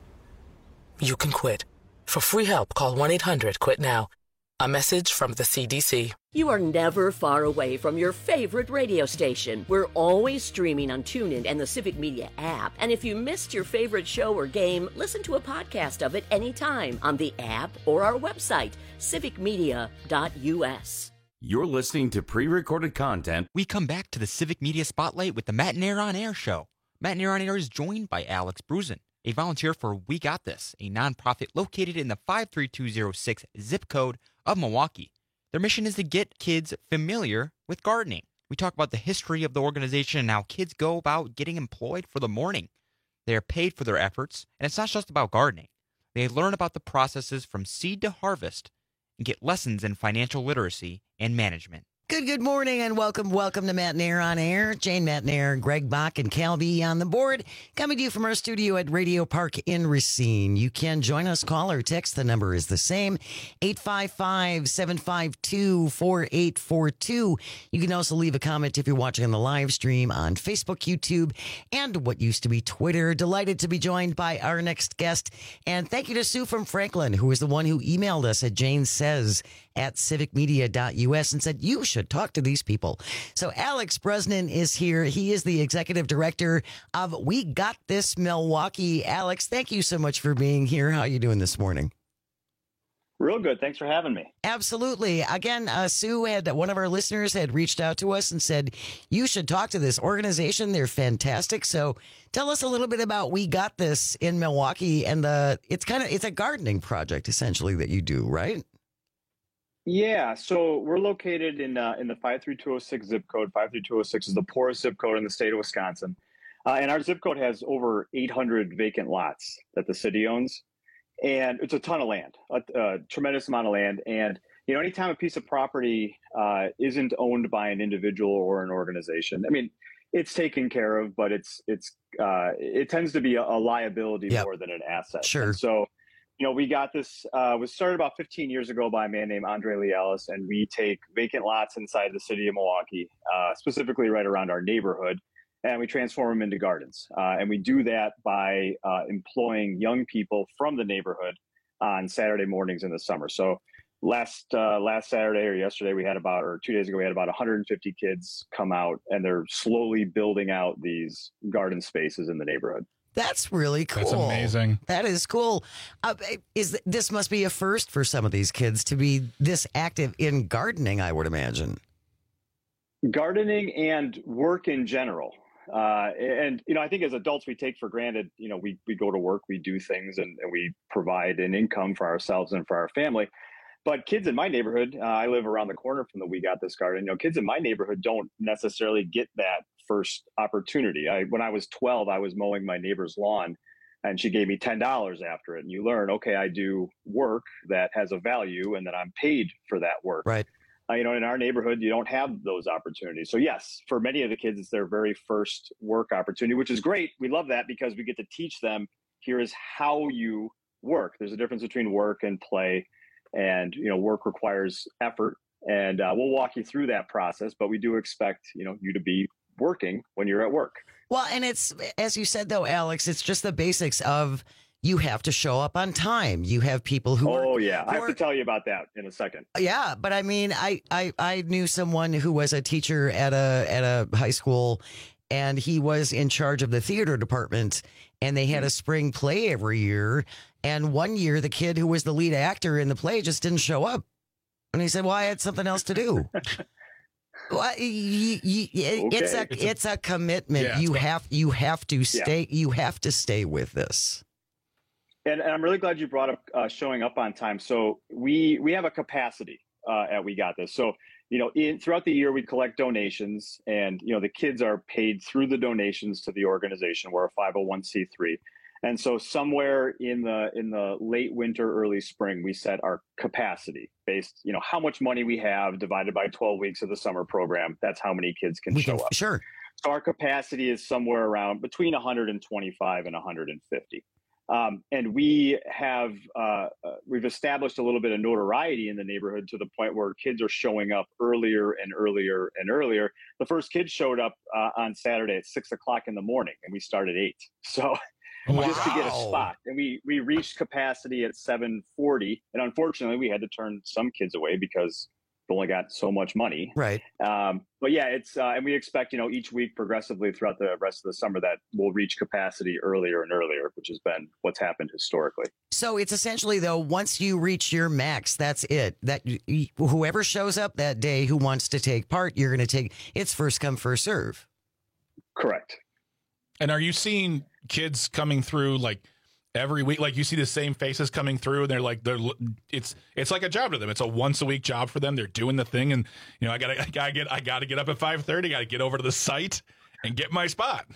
You can quit. For free help, call one eight hundred quit now. A message from the C D C. You are never far away from your favorite radio station. We're always streaming on TuneIn and the Civic Media app. And if you missed your favorite show or game, listen to a podcast of it anytime on the app or our website, civic media dot u s. You're listening to pre-recorded content. We come back to the Civic Media Spotlight with the Matt and Air on Air show. Matt and Air on Air is joined by Alex Brusen, a volunteer for We Got This, a nonprofit located in the five three two zero six zip code of Milwaukee. Their mission is to get kids familiar with gardening. We talk about the history of the organization and how kids go about getting employed for the morning. They are paid for their efforts, and it's not just about gardening. They learn about the processes from seed to harvest and get lessons in financial literacy and management. Good, good morning, and welcome, welcome to Matt and Air on Air. Jane Matt and Air, Greg Bach, and Cal B on the board. Coming to you from our studio at Radio Park in Racine. You can join us, call or text. The number is the same, eight five five, seven five two, four eight four two. You can also leave a comment if you're watching on the live stream on Facebook, YouTube, and what used to be Twitter. Delighted to be joined by our next guest. And thank you to Sue from Franklin, who is the one who emailed us at Jane Says at civic media dot u s and said, you should talk to these people. So Alex Brosnan is here. He is the executive director of We Got This Milwaukee. Alex, thank you so much for being here. How are you doing this morning? Real good. Thanks for having me. Absolutely. Again, uh, Sue had, one of our listeners had reached out to us and said, you should talk to this organization. They're fantastic. So tell us a little bit about We Got This in Milwaukee. And the, it's kind of, it's a gardening project essentially that you do, right? Yeah, so we're located in uh, in the five three two zero six zip code. five three two zero six is the poorest zip code in the state of Wisconsin. Uh, and our zip code has over eight hundred vacant lots that the city owns. And it's a ton of land, a, a tremendous amount of land. And, you know, anytime a piece of property uh, isn't owned by an individual or an organization, I mean, it's taken care of, but it's, it's uh, it tends to be a, a liability yep. more than an asset. Sure. And so, you know, we got this, uh, was started about fifteen years ago by a man named Andre Lee Ellis, and we take vacant lots inside the city of Milwaukee, uh, specifically right around our neighborhood, and we transform them into gardens. Uh, and we do that by uh, employing young people from the neighborhood on Saturday mornings in the summer. So last uh, last Saturday or yesterday, we had about, or two days ago, we had about one hundred fifty kids come out, and they're slowly building out these garden spaces in the neighborhood. That's really cool. That's amazing. That is cool. Uh, is this must be a first for some of these kids to be this active in gardening, I would imagine. Gardening and work in general. Uh, and, you know, I think as adults, we take for granted, you know, we, we go to work, we do things, and, and we provide an income for ourselves and for our family. But kids in my neighborhood, uh, I live around the corner from the We Got This Garden. You know, kids in my neighborhood don't necessarily get that first opportunity. I, when I was twelve, I was mowing my neighbor's lawn, and she gave me ten dollars after it. And you learn, okay, I do work that has a value, and that I'm paid for that work. Right. Uh, you know, in our neighborhood, you don't have those opportunities. So yes, for many of the kids, it's their very first work opportunity, which is great. We love that because we get to teach them, here is how you work. There's a difference between work and play. And, you know, work requires effort, and uh, we'll walk you through that process, but we do expect, you know, you to be working when you're at work. Well, and it's, as you said, though, Alex, it's just the basics of you have to show up on time. You have people who Oh, are, yeah. who I have are, to tell you about that in a second. Yeah. But I mean, I, I, I knew someone who was a teacher at a at a high school, and he was in charge of the theater department, and they had a spring play every year. And one year, the kid who was the lead actor in the play just didn't show up. And he said, well, I had something else to do. Well, you, you, okay. It's a it's a, it's a commitment. Yeah, you have you have to stay. Yeah. You have to stay with this. And, and I'm really glad you brought up uh, showing up on time. So we we have a capacity uh, at We Got This. So you know, in, throughout the year we collect donations, and you know the kids are paid through the donations to the organization. We're a five oh one c three. And so somewhere in the in the late winter, early spring, we set our capacity based, you know, how much money we have divided by twelve weeks of the summer program. That's how many kids can we show can, up. Sure. So our capacity is somewhere around between one hundred twenty-five and one hundred fifty. Um, and we have uh, uh, we've established a little bit of notoriety in the neighborhood to the point where kids are showing up earlier and earlier and earlier. The first kid showed up uh, on Saturday at six o'clock in the morning, and we started eight. So wow. just to get a spot, and we we reached capacity at seven forty. And unfortunately, we had to turn some kids away because they only got so much money. Right. Um, but yeah, it's uh, and we expect, you know, each week progressively throughout the rest of the summer that we'll reach capacity earlier and earlier, which has been what's happened historically. So it's essentially, though, once you reach your max, that's it. That y- whoever shows up that day who wants to take part, you're going to take. It's first come, first serve. Correct. And are you seeing kids coming through like every week? Like you see the same faces coming through, and they're like, they're it's it's like a job to them. It's a once a week job for them. They're doing the thing, and you know, I gotta I gotta get I gotta get up at five thirty. Got to get over to the site and get my spot.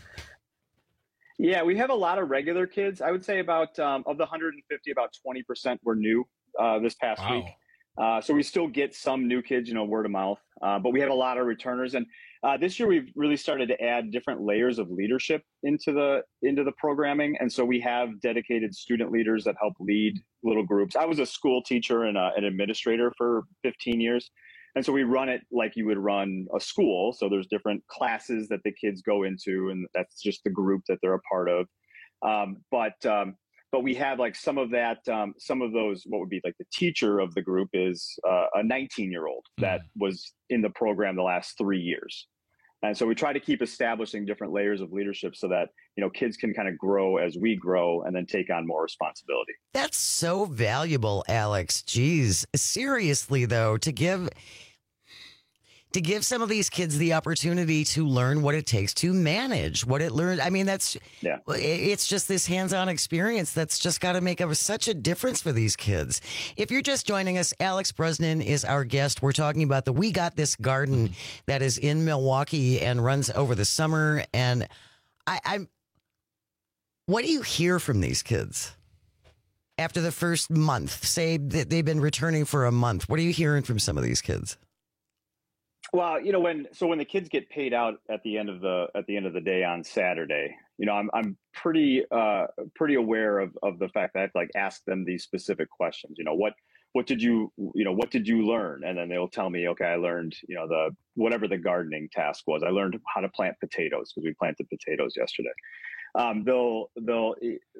Yeah, we have a lot of regular kids. I would say about um, of the one hundred fifty, about twenty percent were new uh, this past Wow. week. Uh, so we still get some new kids, you know, word of mouth, uh, but we have a lot of returners. And uh, this year we've really started to add different layers of leadership into the into the programming. And so we have dedicated student leaders that help lead little groups. I was a school teacher and a, an administrator for fifteen years. And so we run it like you would run a school. So there's different classes that the kids go into, and that's just the group that they're a part of. Um, but um, But we have like some of that, um, some of those, what would be like the teacher of the group is uh, a nineteen year old that was in the program the last three years. And so we try to keep establishing different layers of leadership so that, you know, kids can kind of grow as we grow and then take on more responsibility. That's so valuable, Alex. Jeez. Seriously, though, to give to give some of these kids the opportunity to learn what it takes to manage what it learned. I mean, that's yeah. It's just this hands-on experience that's just got to make a, such a difference for these kids. If you're just joining us, Alex Brosnan is our guest. We're talking about the We Got This Garden that is in Milwaukee and runs over the summer. And I, I'm, what do you hear from these kids after the first month? Say that they've been returning for a month. What are you hearing from some of these kids? Well, you know, when so when the kids get paid out at the end of the at the end of the day on Saturday, you know, I'm I'm pretty uh, pretty aware of of the fact that I have to like ask them these specific questions. You know, what what did you you know what did you learn? And then they'll tell me, okay, I learned you know the whatever the gardening task was. I learned how to plant potatoes because we planted potatoes yesterday. Um, they'll they'll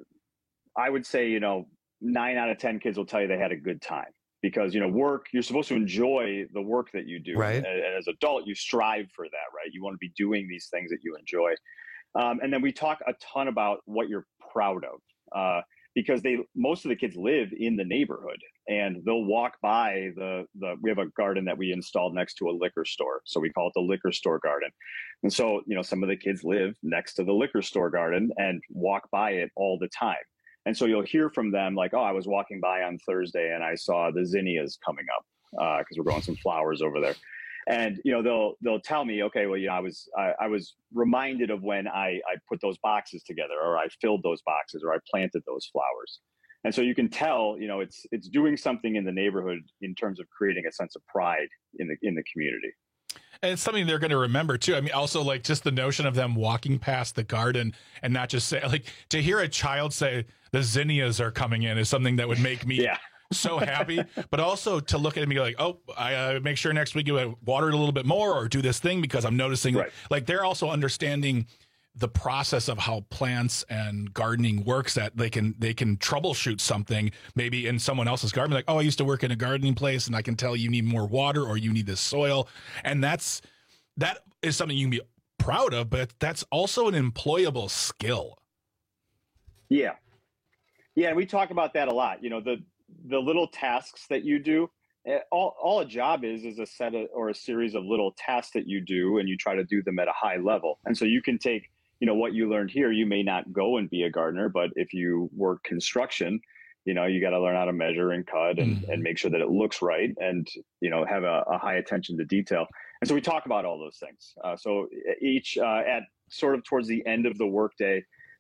I would say you know nine out of ten kids will tell you they had a good time. Because, you know, work, you're supposed to enjoy the work that you do. Right. And, and as an adult, you strive for that, right? You want to be doing these things that you enjoy. Um, and then we talk a ton about what you're proud of. Uh, because they most of the kids live in the neighborhood and they'll walk by the, the we have a garden that we installed next to a liquor store. So we call it the liquor store garden. And so, you know, some of the kids live next to the liquor store garden and walk by it all the time. And so you'll hear from them like, oh, I was walking by on Thursday and I saw the zinnias coming up because uh, we're growing some flowers over there. And, you know, they'll they'll tell me, okay, well, you know, I was I, I was reminded of when I, I put those boxes together or I filled those boxes or I planted those flowers. And so you can tell, you know, it's it's doing something in the neighborhood in terms of creating a sense of pride in the in the community. And it's something they're going to remember too. I mean, also like just the notion of them walking past the garden and not just say like to hear a child say the zinnias are coming in is something that would make me yeah. so happy. But also to look at it and be like, oh, I uh, make sure next week you water it a little bit more or do this thing because I'm noticing right. like they're also understanding the process of how plants and gardening works, that they can they can troubleshoot something maybe in someone else's garden, like, oh, I used to work in a gardening place and I can tell you need more water or you need this soil. And that's that is something you can be proud of, but that's also an employable skill. Yeah. Yeah, and we talk about that a lot. You know, the the little tasks that you do, all all a job is is a set of, or a series of little tasks that you do and you try to do them at a high level. And so you can take you know, what you learned here, you may not go and be a gardener, but if you work construction, you know, you got to learn how to measure and cut and, mm-hmm. and make sure that it looks right and, you know, have a, a high attention to detail. And so we talk about all those things. Uh, so each uh, at sort of towards the end of the workday,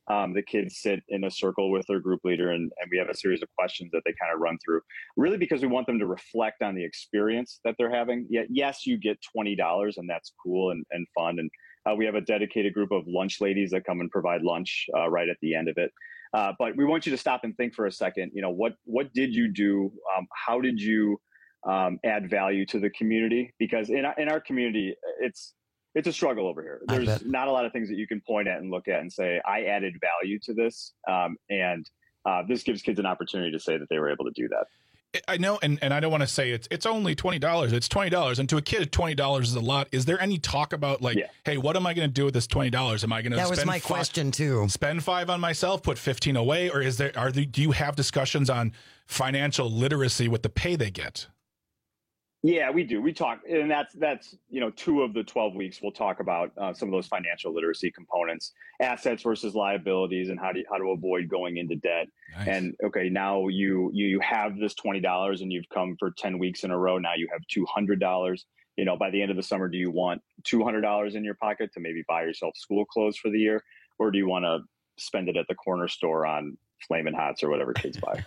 Um, the kids sit in a circle with their group leader, and, and we have a series of questions that they kind of run through, really because we want them to reflect on the experience that they're having. Yet, yes, you get twenty dollars, and that's cool and, and fun. And uh, we have a dedicated group of lunch ladies that come and provide lunch uh, right at the end of it. Uh, but we want you to stop and think for a second, you know, what, what did you do? Um, how did you um, add value to the community? Because in our, in our community, it's, it's a struggle over here. There's not a lot of things that you can point at and look at and say, I added value to this. Um, and uh, this gives kids an opportunity to say that they were able to do that. I know, and, and I don't want to say it's it's only twenty dollars. It's twenty dollars. And to a kid, twenty dollars is a lot. Is there any talk about like, yeah. hey, what am I going to do with this twenty dollars? Am I going to That spend was my five, question too. Spend five on myself, put fifteen away? Or is there, are the, do you have discussions on financial literacy with the pay they get? Yeah, we do. We talk, and that's, that's you know, two of the twelve weeks we'll talk about uh, some of those financial literacy components, assets versus liabilities, and how to how to avoid going into debt. Nice. And okay, now you you you have this twenty dollars and you've come for ten weeks in a row. Now you have two hundred dollars. You know, by the end of the summer, do you want two hundred dollars in your pocket to maybe buy yourself school clothes for the year? Or do you want to spend it at the corner store on Flamin' Hots or whatever kids buy?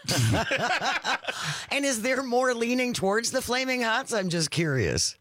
And is there more leaning towards the Flaming Hots? I'm just curious.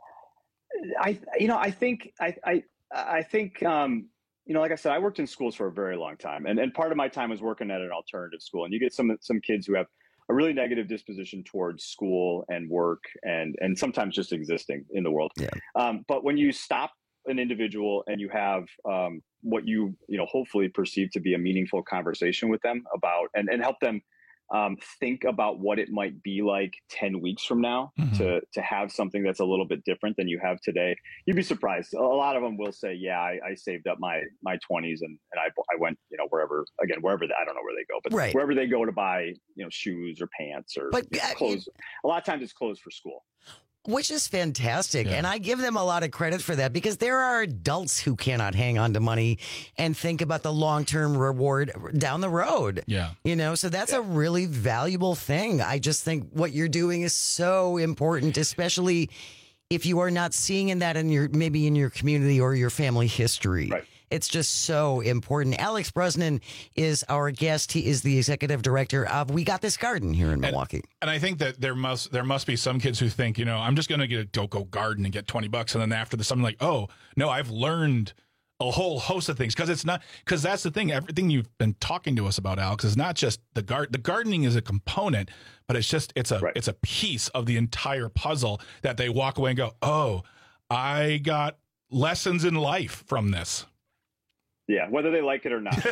I, you know, I think, I, I, I think, um, you know, like I said, I worked in schools for a very long time, and, and part of my time was working at an alternative school. And you get some, some kids who have a really negative disposition towards school and work, and, and sometimes just existing in the world. Yeah. Um, but when you stop an individual and you have, um, what you, you know, hopefully perceive to be a meaningful conversation with them about, and, and help them um, think about what it might be like ten weeks from now, mm-hmm. to, to have something that's a little bit different than you have today. You'd be surprised. A lot of them will say, yeah, I, I saved up my, my twenties and, and I, I went, you know, wherever, again, wherever, they, I don't know where they go, but right. wherever they go to buy, you know, shoes or pants or but, you know, clothes. A lot of times it's clothes for school. Which is fantastic. Yeah. And I give them a lot of credit for that, because there are adults who cannot hang on to money and think about the long-term reward down the road. Yeah. You know, so that's yeah. a really valuable thing. I just think what you're doing is so important, especially if you are not seeing in that in your, maybe in your community or your family history. Right. It's just so important. Alex Brosnan is our guest. He is the executive director of We Got This Garden here in Milwaukee. And, and I think that there must there must be some kids who think, you know, I'm just going to get a go go garden and get twenty bucks, and then after this, I'm like, oh no, I've learned a whole host of things, because it's not because that's the thing. Everything you've been talking to us about, Alex, is not just the garden. The gardening is a component, but it's just it's a right. it's a piece of the entire puzzle that they walk away and go, oh, I got lessons in life from this. Yeah, whether they like it or not.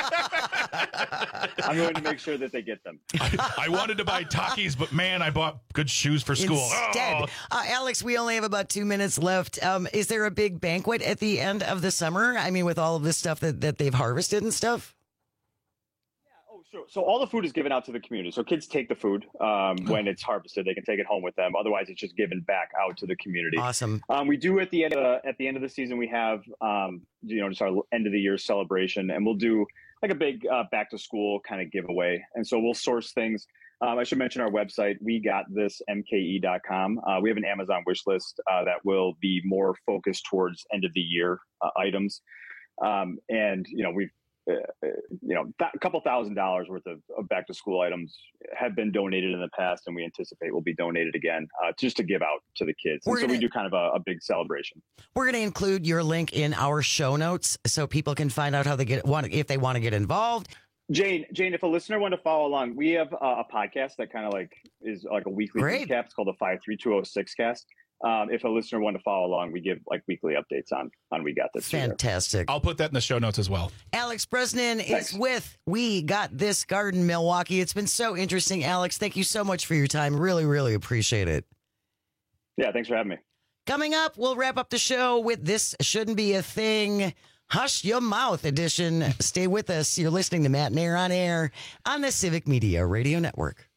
I'm going to make sure that they get them. I, I wanted to buy Takis, but man, I bought good shoes for school. Instead, oh. uh, Alex, we only have about two minutes left. Um, is there a big banquet at the end of the summer? I mean, with all of this stuff that, that they've harvested and stuff? So, so all the food is given out to the community. So kids take the food um, when it's harvested. They can take it home with them. Otherwise, it's just given back out to the community. Awesome. Um, we do at the end of the, at the end of the season, we have um, you know just our end of the year celebration, and we'll do like a big uh, back to school kind of giveaway. And so we'll source things. Um, I should mention our website, we got this M K E dot com. Uh, we have an Amazon wish list uh, that will be more focused towards end of the year uh, items. Um, and you know we've. Uh, you know, th- a couple thousand dollars worth of, of back to school items have been donated in the past, and we anticipate will be donated again, uh, just to give out to the kids. And so we do kind of a, a big celebration. We're going to include your link in our show notes so people can find out how they get want if they want to get involved. Jane, Jane, if a listener wanted to follow along, we have a, a podcast that kind of like is like a weekly Great. recap. It's called the five three two oh six cast. Um, if a listener wanted to follow along, we give like weekly updates on on We Got This. Fantastic. I'll put that in the show notes as well. Alex Brosnan Thanks. is with We Got This Garden Milwaukee. It's been so interesting, Alex. Thank you so much for your time. Really, really appreciate it. Yeah, thanks for having me. Coming up, we'll wrap up the show with This Shouldn't Be a Thing. Hush Your Mouth edition. Stay with us. You're listening to Matt Nair on Air on the Civic Media Radio Network.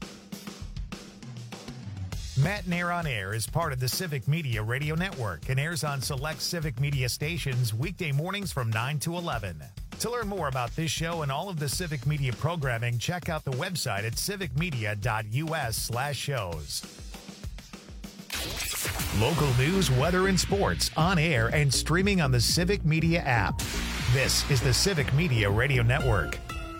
Matt Nair on Air is part of the Civic Media Radio Network and airs on select Civic Media stations weekday mornings from nine to eleven. To learn more about this show and all of the Civic Media programming, check out the website at civicmedia.us slash shows. Local news, weather, and sports on air and streaming on the Civic Media app. This is the Civic Media Radio Network.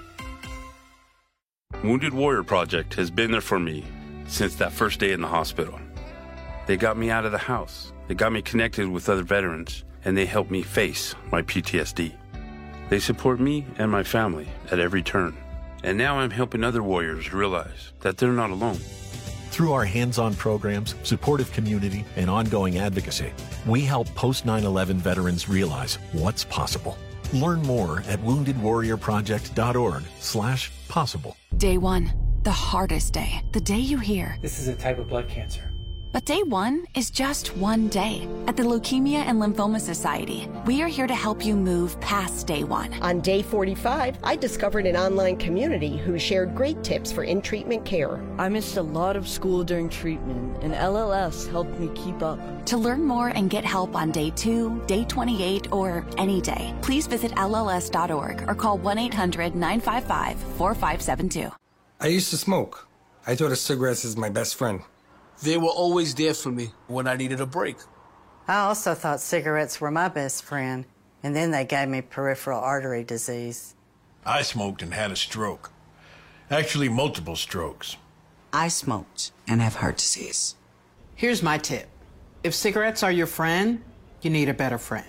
Wounded Warrior Project has been there for me since that first day in the hospital. They got me out of the house. They got me connected with other veterans, and they helped me face my P T S D. They support me and my family at every turn. And now I'm helping other warriors realize that they're not alone. Through our hands-on programs, supportive community, and ongoing advocacy, we help post nine eleven veterans realize what's possible. Learn more at wounded warrior project dot org slash possible. Day one, the hardest day, the day you hear. This is a type of blood cancer. But day one is just one day. At the Leukemia and Lymphoma Society, we are here to help you move past day one. On day forty-five, I discovered an online community who shared great tips for in-treatment care. I missed a lot of school during treatment, and L L S helped me keep up. To learn more and get help on day two, day twenty-eight, or any day, please visit L L S dot org or call one eight hundred nine five five four five seven two. I used to smoke. I thought of cigarettes as my best friend. They were always there for me when I needed a break. I also thought cigarettes were my best friend, and then they gave me peripheral artery disease. I smoked and had a stroke. Actually, multiple strokes. I smoked and have heart disease. Here's my tip. If cigarettes are your friend, you need a better friend.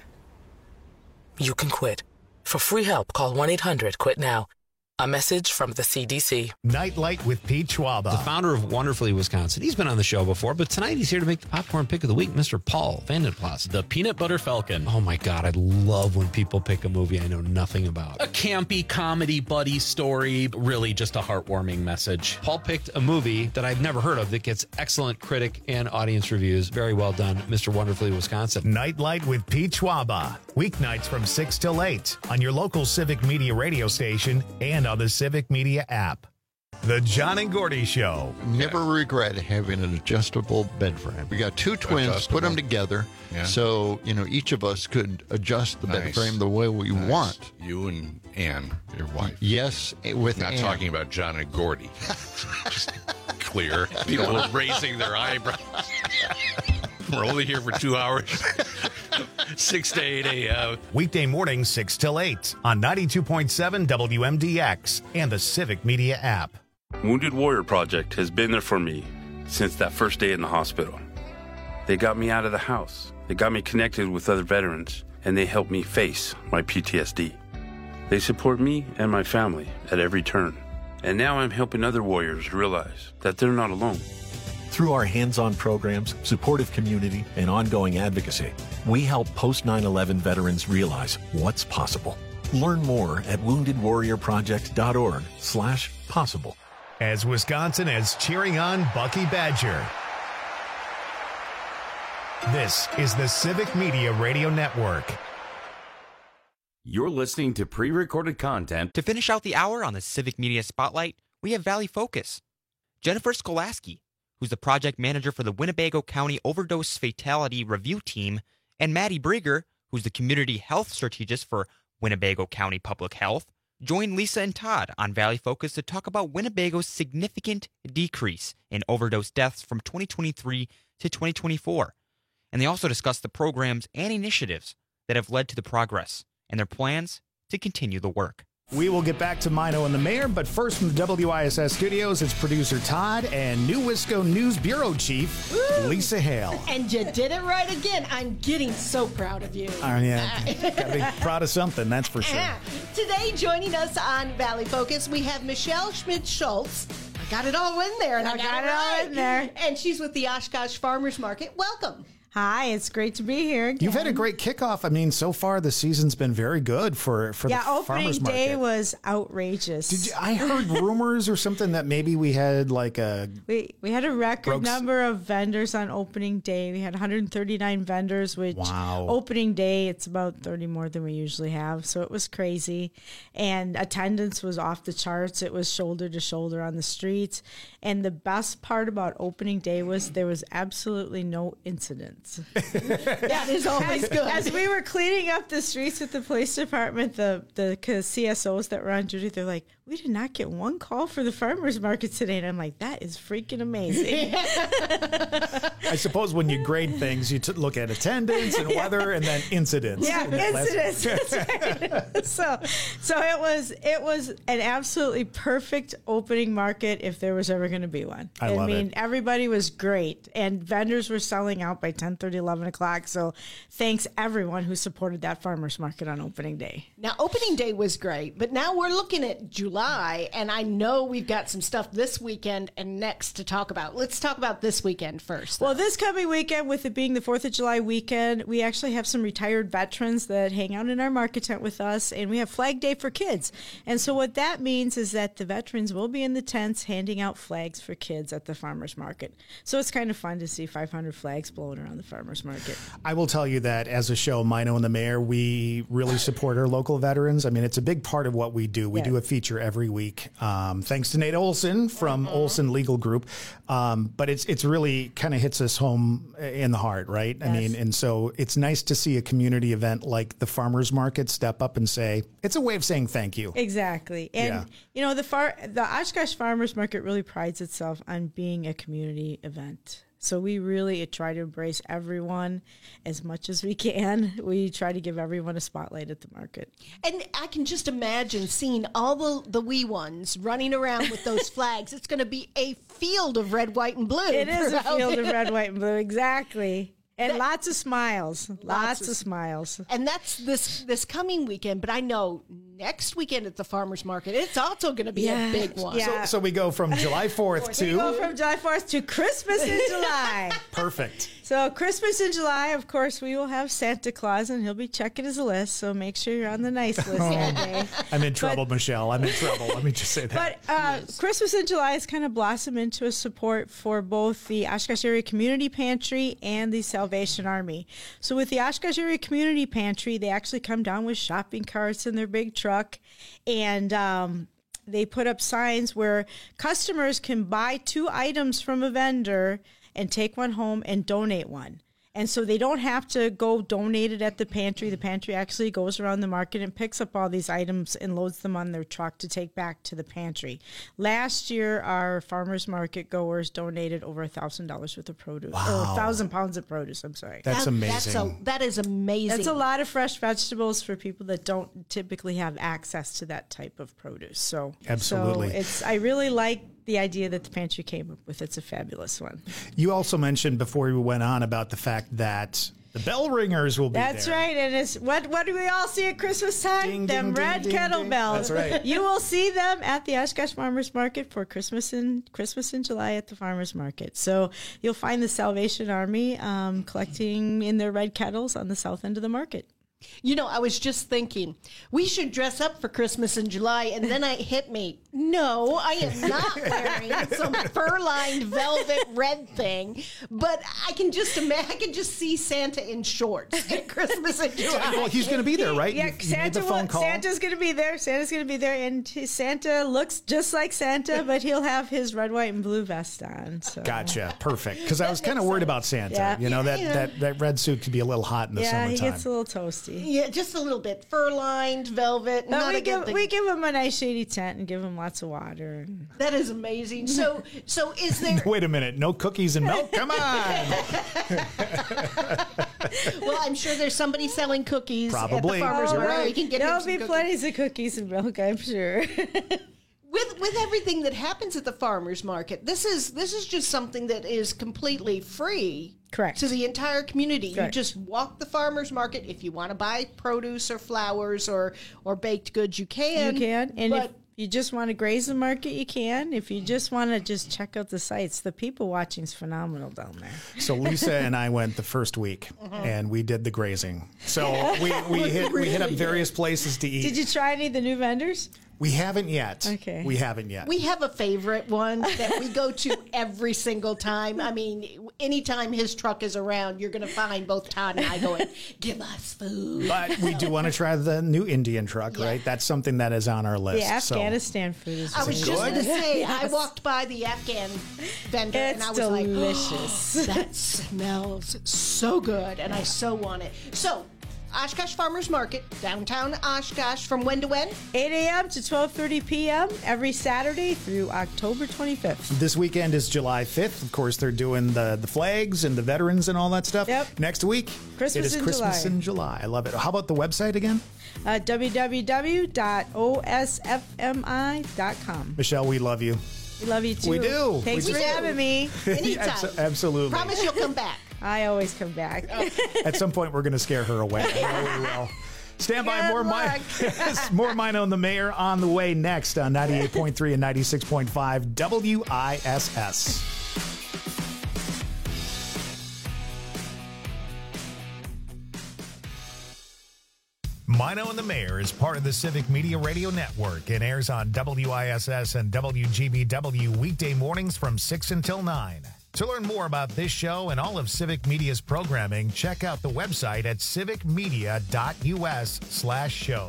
You can quit. For free help, call one eight hundred quit now. A message from the C D C. Nightlight with Pete Schwaba. The founder of Wonderfully Wisconsin. He's been on the show before, but tonight he's here to make the popcorn pick of the week, Mister Paul Vandenplas. The Peanut Butter Falcon. Oh my God, I love when people pick a movie I know nothing about. A campy comedy buddy story, really just a heartwarming message. Paul picked a movie that I've never heard of that gets excellent critic and audience reviews. Very well done, Mister Wonderfully Wisconsin. Nightlight with Pete Schwaba. Weeknights from six till eight on your local Civic Media radio station and on the Civic Media app. The John and Gordy Show. Never regret having an adjustable bed frame. We got two twins, put them together, Yeah. so you know each of us could adjust the bed Nice. frame the way we Nice. want. You and Ann, your wife. Yes, with Not Ann. talking about John and Gordy. Just clear. People are raising their eyebrows. We're only here for two hours. six to eight a.m. Weekday mornings, six till eight on ninety-two point seven W M D X and the Civic Media app. Wounded Warrior Project has been there for me since that first day in the hospital. They got me out of the house. They got me connected with other veterans, and they helped me face my P T S D. They support me and my family at every turn. And now I'm helping other warriors realize that they're not alone. Through our hands-on programs, supportive community, and ongoing advocacy, we help post nine eleven veterans realize what's possible. Learn more at wounded warrior project dot org slash possible. As Wisconsin is cheering on Bucky Badger. This is the Civic Media Radio Network. You're listening to pre-recorded content. To finish out the hour on the Civic Media Spotlight, we have Valley Focus. Jennifer Skolaski, who's the project manager for the Winnebago County Overdose Fatality Review Team, and Maddie Brieger, who's the community health strategist for Winnebago County Public Health, joined Lisa and Todd on Valley Focus to talk about Winnebago's significant decrease in overdose deaths from twenty twenty-three to twenty twenty-four. And they also discussed the programs and initiatives that have led to the progress and their plans to continue the work. We will get back to Mino and the Mayor, but first from the W I S S studios, it's producer Todd and New Wisco News Bureau Chief Woo! Lisa Hale. And you did it right again. I'm getting so proud of you. Oh, yeah. Gotta be proud of something, that's for sure. Today, joining us on Valley Focus, we have Michelle Schmidt-Schultz. I got it all in there, and I, I got, got it it all right. in there. And she's with the Oshkosh Farmers Market. Welcome. Hi, it's great to be here again. You've had a great kickoff. I mean, so far the season's been very good for, for yeah, the farmers market. Yeah, opening day was outrageous. Did you, I heard rumors or something that maybe we had like a... We we had a record Brooks. number of vendors on opening day. We had one hundred thirty-nine vendors, which Wow. opening day, it's about thirty more than we usually have. So it was crazy. And attendance was off the charts. It was shoulder to shoulder on the streets. And the best part about opening day was there was absolutely no incidents. attendance. That is always as, good. As we were cleaning up the streets with the police department, the the C S Os that were on duty, they're like, we did not get one call for the farmers market today. And I'm like, that is freaking amazing. I suppose when you grade things, you t- look at attendance and weather and then incidents. Yeah, incidents. That's right. so, so it was it was an absolutely perfect opening market if there was ever going to be one. I love mean, it. everybody was great, and vendors were selling out by ten thirty, eleven o'clock. So, thanks everyone who supported that farmers market on opening day. Now, opening day was great, but now we're looking at July, and I know we've got some stuff this weekend and next to talk about. Let's talk about this weekend first. Well, this coming weekend, with it being the fourth of July weekend, we actually have some retired veterans that hang out in our market tent with us, and we have Flag Day for kids. And so what that means is that the veterans will be in the tents handing out flags for kids at the farmers market. So it's kind of fun to see five hundred flags blowing around the farmers market. I will tell you that as a show, Mino and the Mayor, we really support our local veterans. I mean, it's a big part of what we do. We Yeah. do a feature every week. Um, thanks to Nate Olson from Olson Legal Group. Um, but it's it's really kind of hits us home in the heart, right? I Yes. mean, and so it's nice to see a community event like the farmers market step up and say, it's a way of saying thank you. Exactly. And, Yeah. you know, the far the Oshkosh Farmers Market really prides itself on being a community event. So we really try to embrace everyone as much as we can. We try to give everyone a spotlight at the market. And I can just imagine seeing all the, the wee ones running around with those flags. It's going to be a field of red, white, and blue. It is a out field of there. red, white, and blue. Exactly. And That- lots of smiles. Lots, of- of smiles. And that's this this coming weekend, but I know next weekend at the farmers market, it's also going to be Yeah. a big one. Yeah. So, so we go from July fourth We go to... from July fourth to Christmas in July. Perfect. So Christmas in July, of course, we will have Santa Claus, and he'll be checking his list. So make sure you're on the nice list that day. I'm in trouble, Michelle. I'm in trouble. Let me just say that. But uh, Christmas in July has kind of blossomed into a support for both the Oshkosh Area Community Pantry and the Salvation Army. So with the Oshkosh Area Community Pantry, they actually come down with shopping carts in their big truck, and um, they put up signs where customers can buy two items from a vendor and take one home and donate one. And so they don't have to go donate it at the pantry. The pantry actually goes around the market and picks up all these items and loads them on their truck to take back to the pantry. Last year, our farmers market goers donated over a thousand dollars worth of produce, or Wow. a thousand pounds of produce. I'm sorry. That's That- amazing. That's a, that is amazing. That's a lot of fresh vegetables for people that don't typically have access to that type of produce. So, Absolutely. so it's I really like the idea that the pantry came up with. It's a fabulous one. You also mentioned before we went on about the fact that the bell ringers will be That's there. right. And it's what what do we all see at Christmas time? Ding, them ding, red ding, kettle ding. bells. That's right. You will see them at the Oshkosh Farmers Market for Christmas in Christmas in July at the Farmers Market. So you'll find the Salvation Army um, collecting in their red kettles on the south end of the market. You know, I was just thinking, we should dress up for Christmas in July, and then it hit me. No, I am not wearing some fur-lined velvet red thing, but I can just imagine, I can just see Santa in shorts at Christmas in July. Well, he's going to be there, right? Yeah, You- you made Santa the phone will, call. Santa's going to be there. Santa's going to be there, and his- Santa looks just like Santa, but he'll have his red, white, and blue vest on. So. Gotcha. Perfect. Because I was kind of worried about Santa. Yeah. You know, that, Yeah. that, that red suit could be a little hot in the Yeah, he summertime. gets a little toasty. Yeah, just a little bit. Fur-lined, velvet. But not we a good give thing. we give him a nice shady tent and give him lots of water. That is amazing. So, so is there... Wait a minute. No cookies and milk? Come on. Well, I'm sure there's somebody selling cookies Probably. at the farmer's You're market. right. You can get him There'll some be cookies. plenty of cookies and milk, I'm sure. with with everything that happens at the farmers market, this is this is just something that is completely free. Correct. To the entire community. Correct. You just walk the farmers market. If you want to buy produce or flowers or or baked goods, you can. You can, and but if you just want to graze the market, you can. If you just want to just check out the sites, the people watching is phenomenal down there. So Lisa and I went the first week, and we did the grazing. So we, we hit we hit up various places to eat. Did you try any of the new vendors? We haven't yet. Okay. We haven't yet. We have a favorite one that we go to every single time. I mean, anytime his truck is around, you're going to find both Todd and I going, give us food. But we do want to try the new Indian truck, yeah. right? That's something that is on our list. The Afghanistan so. food is I was good. just going to say, yes. I walked by the Afghan vendor it's and I was delicious. like, oh, that smells so good. And I so want it. So, Oshkosh Farmers Market, downtown Oshkosh, from when to when? eight a.m. to twelve thirty p.m. every Saturday through October twenty-fifth. This weekend is July fifth. Of course, they're doing the, the flags and the veterans and all that stuff. Yep. Next week, Christmas it is in Christmas July. in July. I love it. How about the website again? Uh, w w w dot o s f m i dot com. Michelle, we love you. We love you too. We do. Thanks we for do. having me. Anytime. Abso- absolutely. Promise you'll come back. I always come back. At some point, we're going to scare her away. I know we will. Stand by. More Mino, more Mino and the Mayor on the way next on ninety-eight point three and ninety-six point five W I S S. Mino and the Mayor is part of the Civic Media Radio Network and airs on W I S S and W G B W weekday mornings from six until nine. To learn more about this show and all of Civic Media's programming, check out the website at civicmedia.us slash show.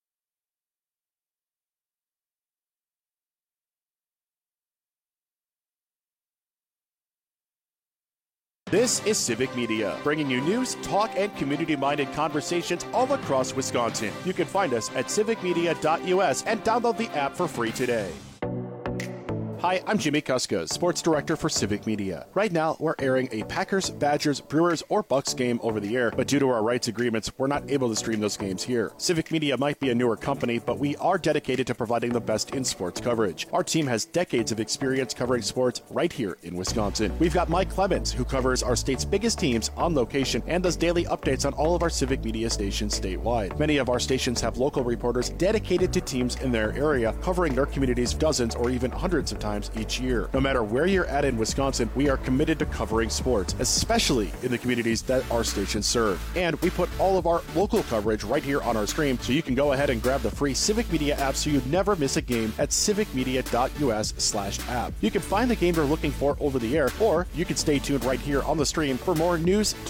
This is Civic Media, bringing you news, talk, and community-minded conversations all across Wisconsin. You can find us at civic media dot u s and download the app for free today. Hi, I'm Jimmy Kuska, Sports Director for Civic Media. Right now, we're airing a Packers, Badgers, Brewers, or Bucks game over the air, but due to our rights agreements, we're not able to stream those games here. Civic Media might be a newer company, but we are dedicated to providing the best in sports coverage. Our team has decades of experience covering sports right here in Wisconsin. We've got Mike Clemens, who covers our state's biggest teams on location and does daily updates on all of our Civic Media stations statewide. Many of our stations have local reporters dedicated to teams in their area, covering their communities dozens or even hundreds of times each year. No matter where you're at in Wisconsin, we are committed to covering sports, especially in the communities that our stations serve. And we put all of our local coverage right here on our stream, so you can go ahead and grab the free Civic Media app so you never miss a game at civic media dot u s slash app. You can find the game you're looking for over the air, or you can stay tuned right here on the stream for more news,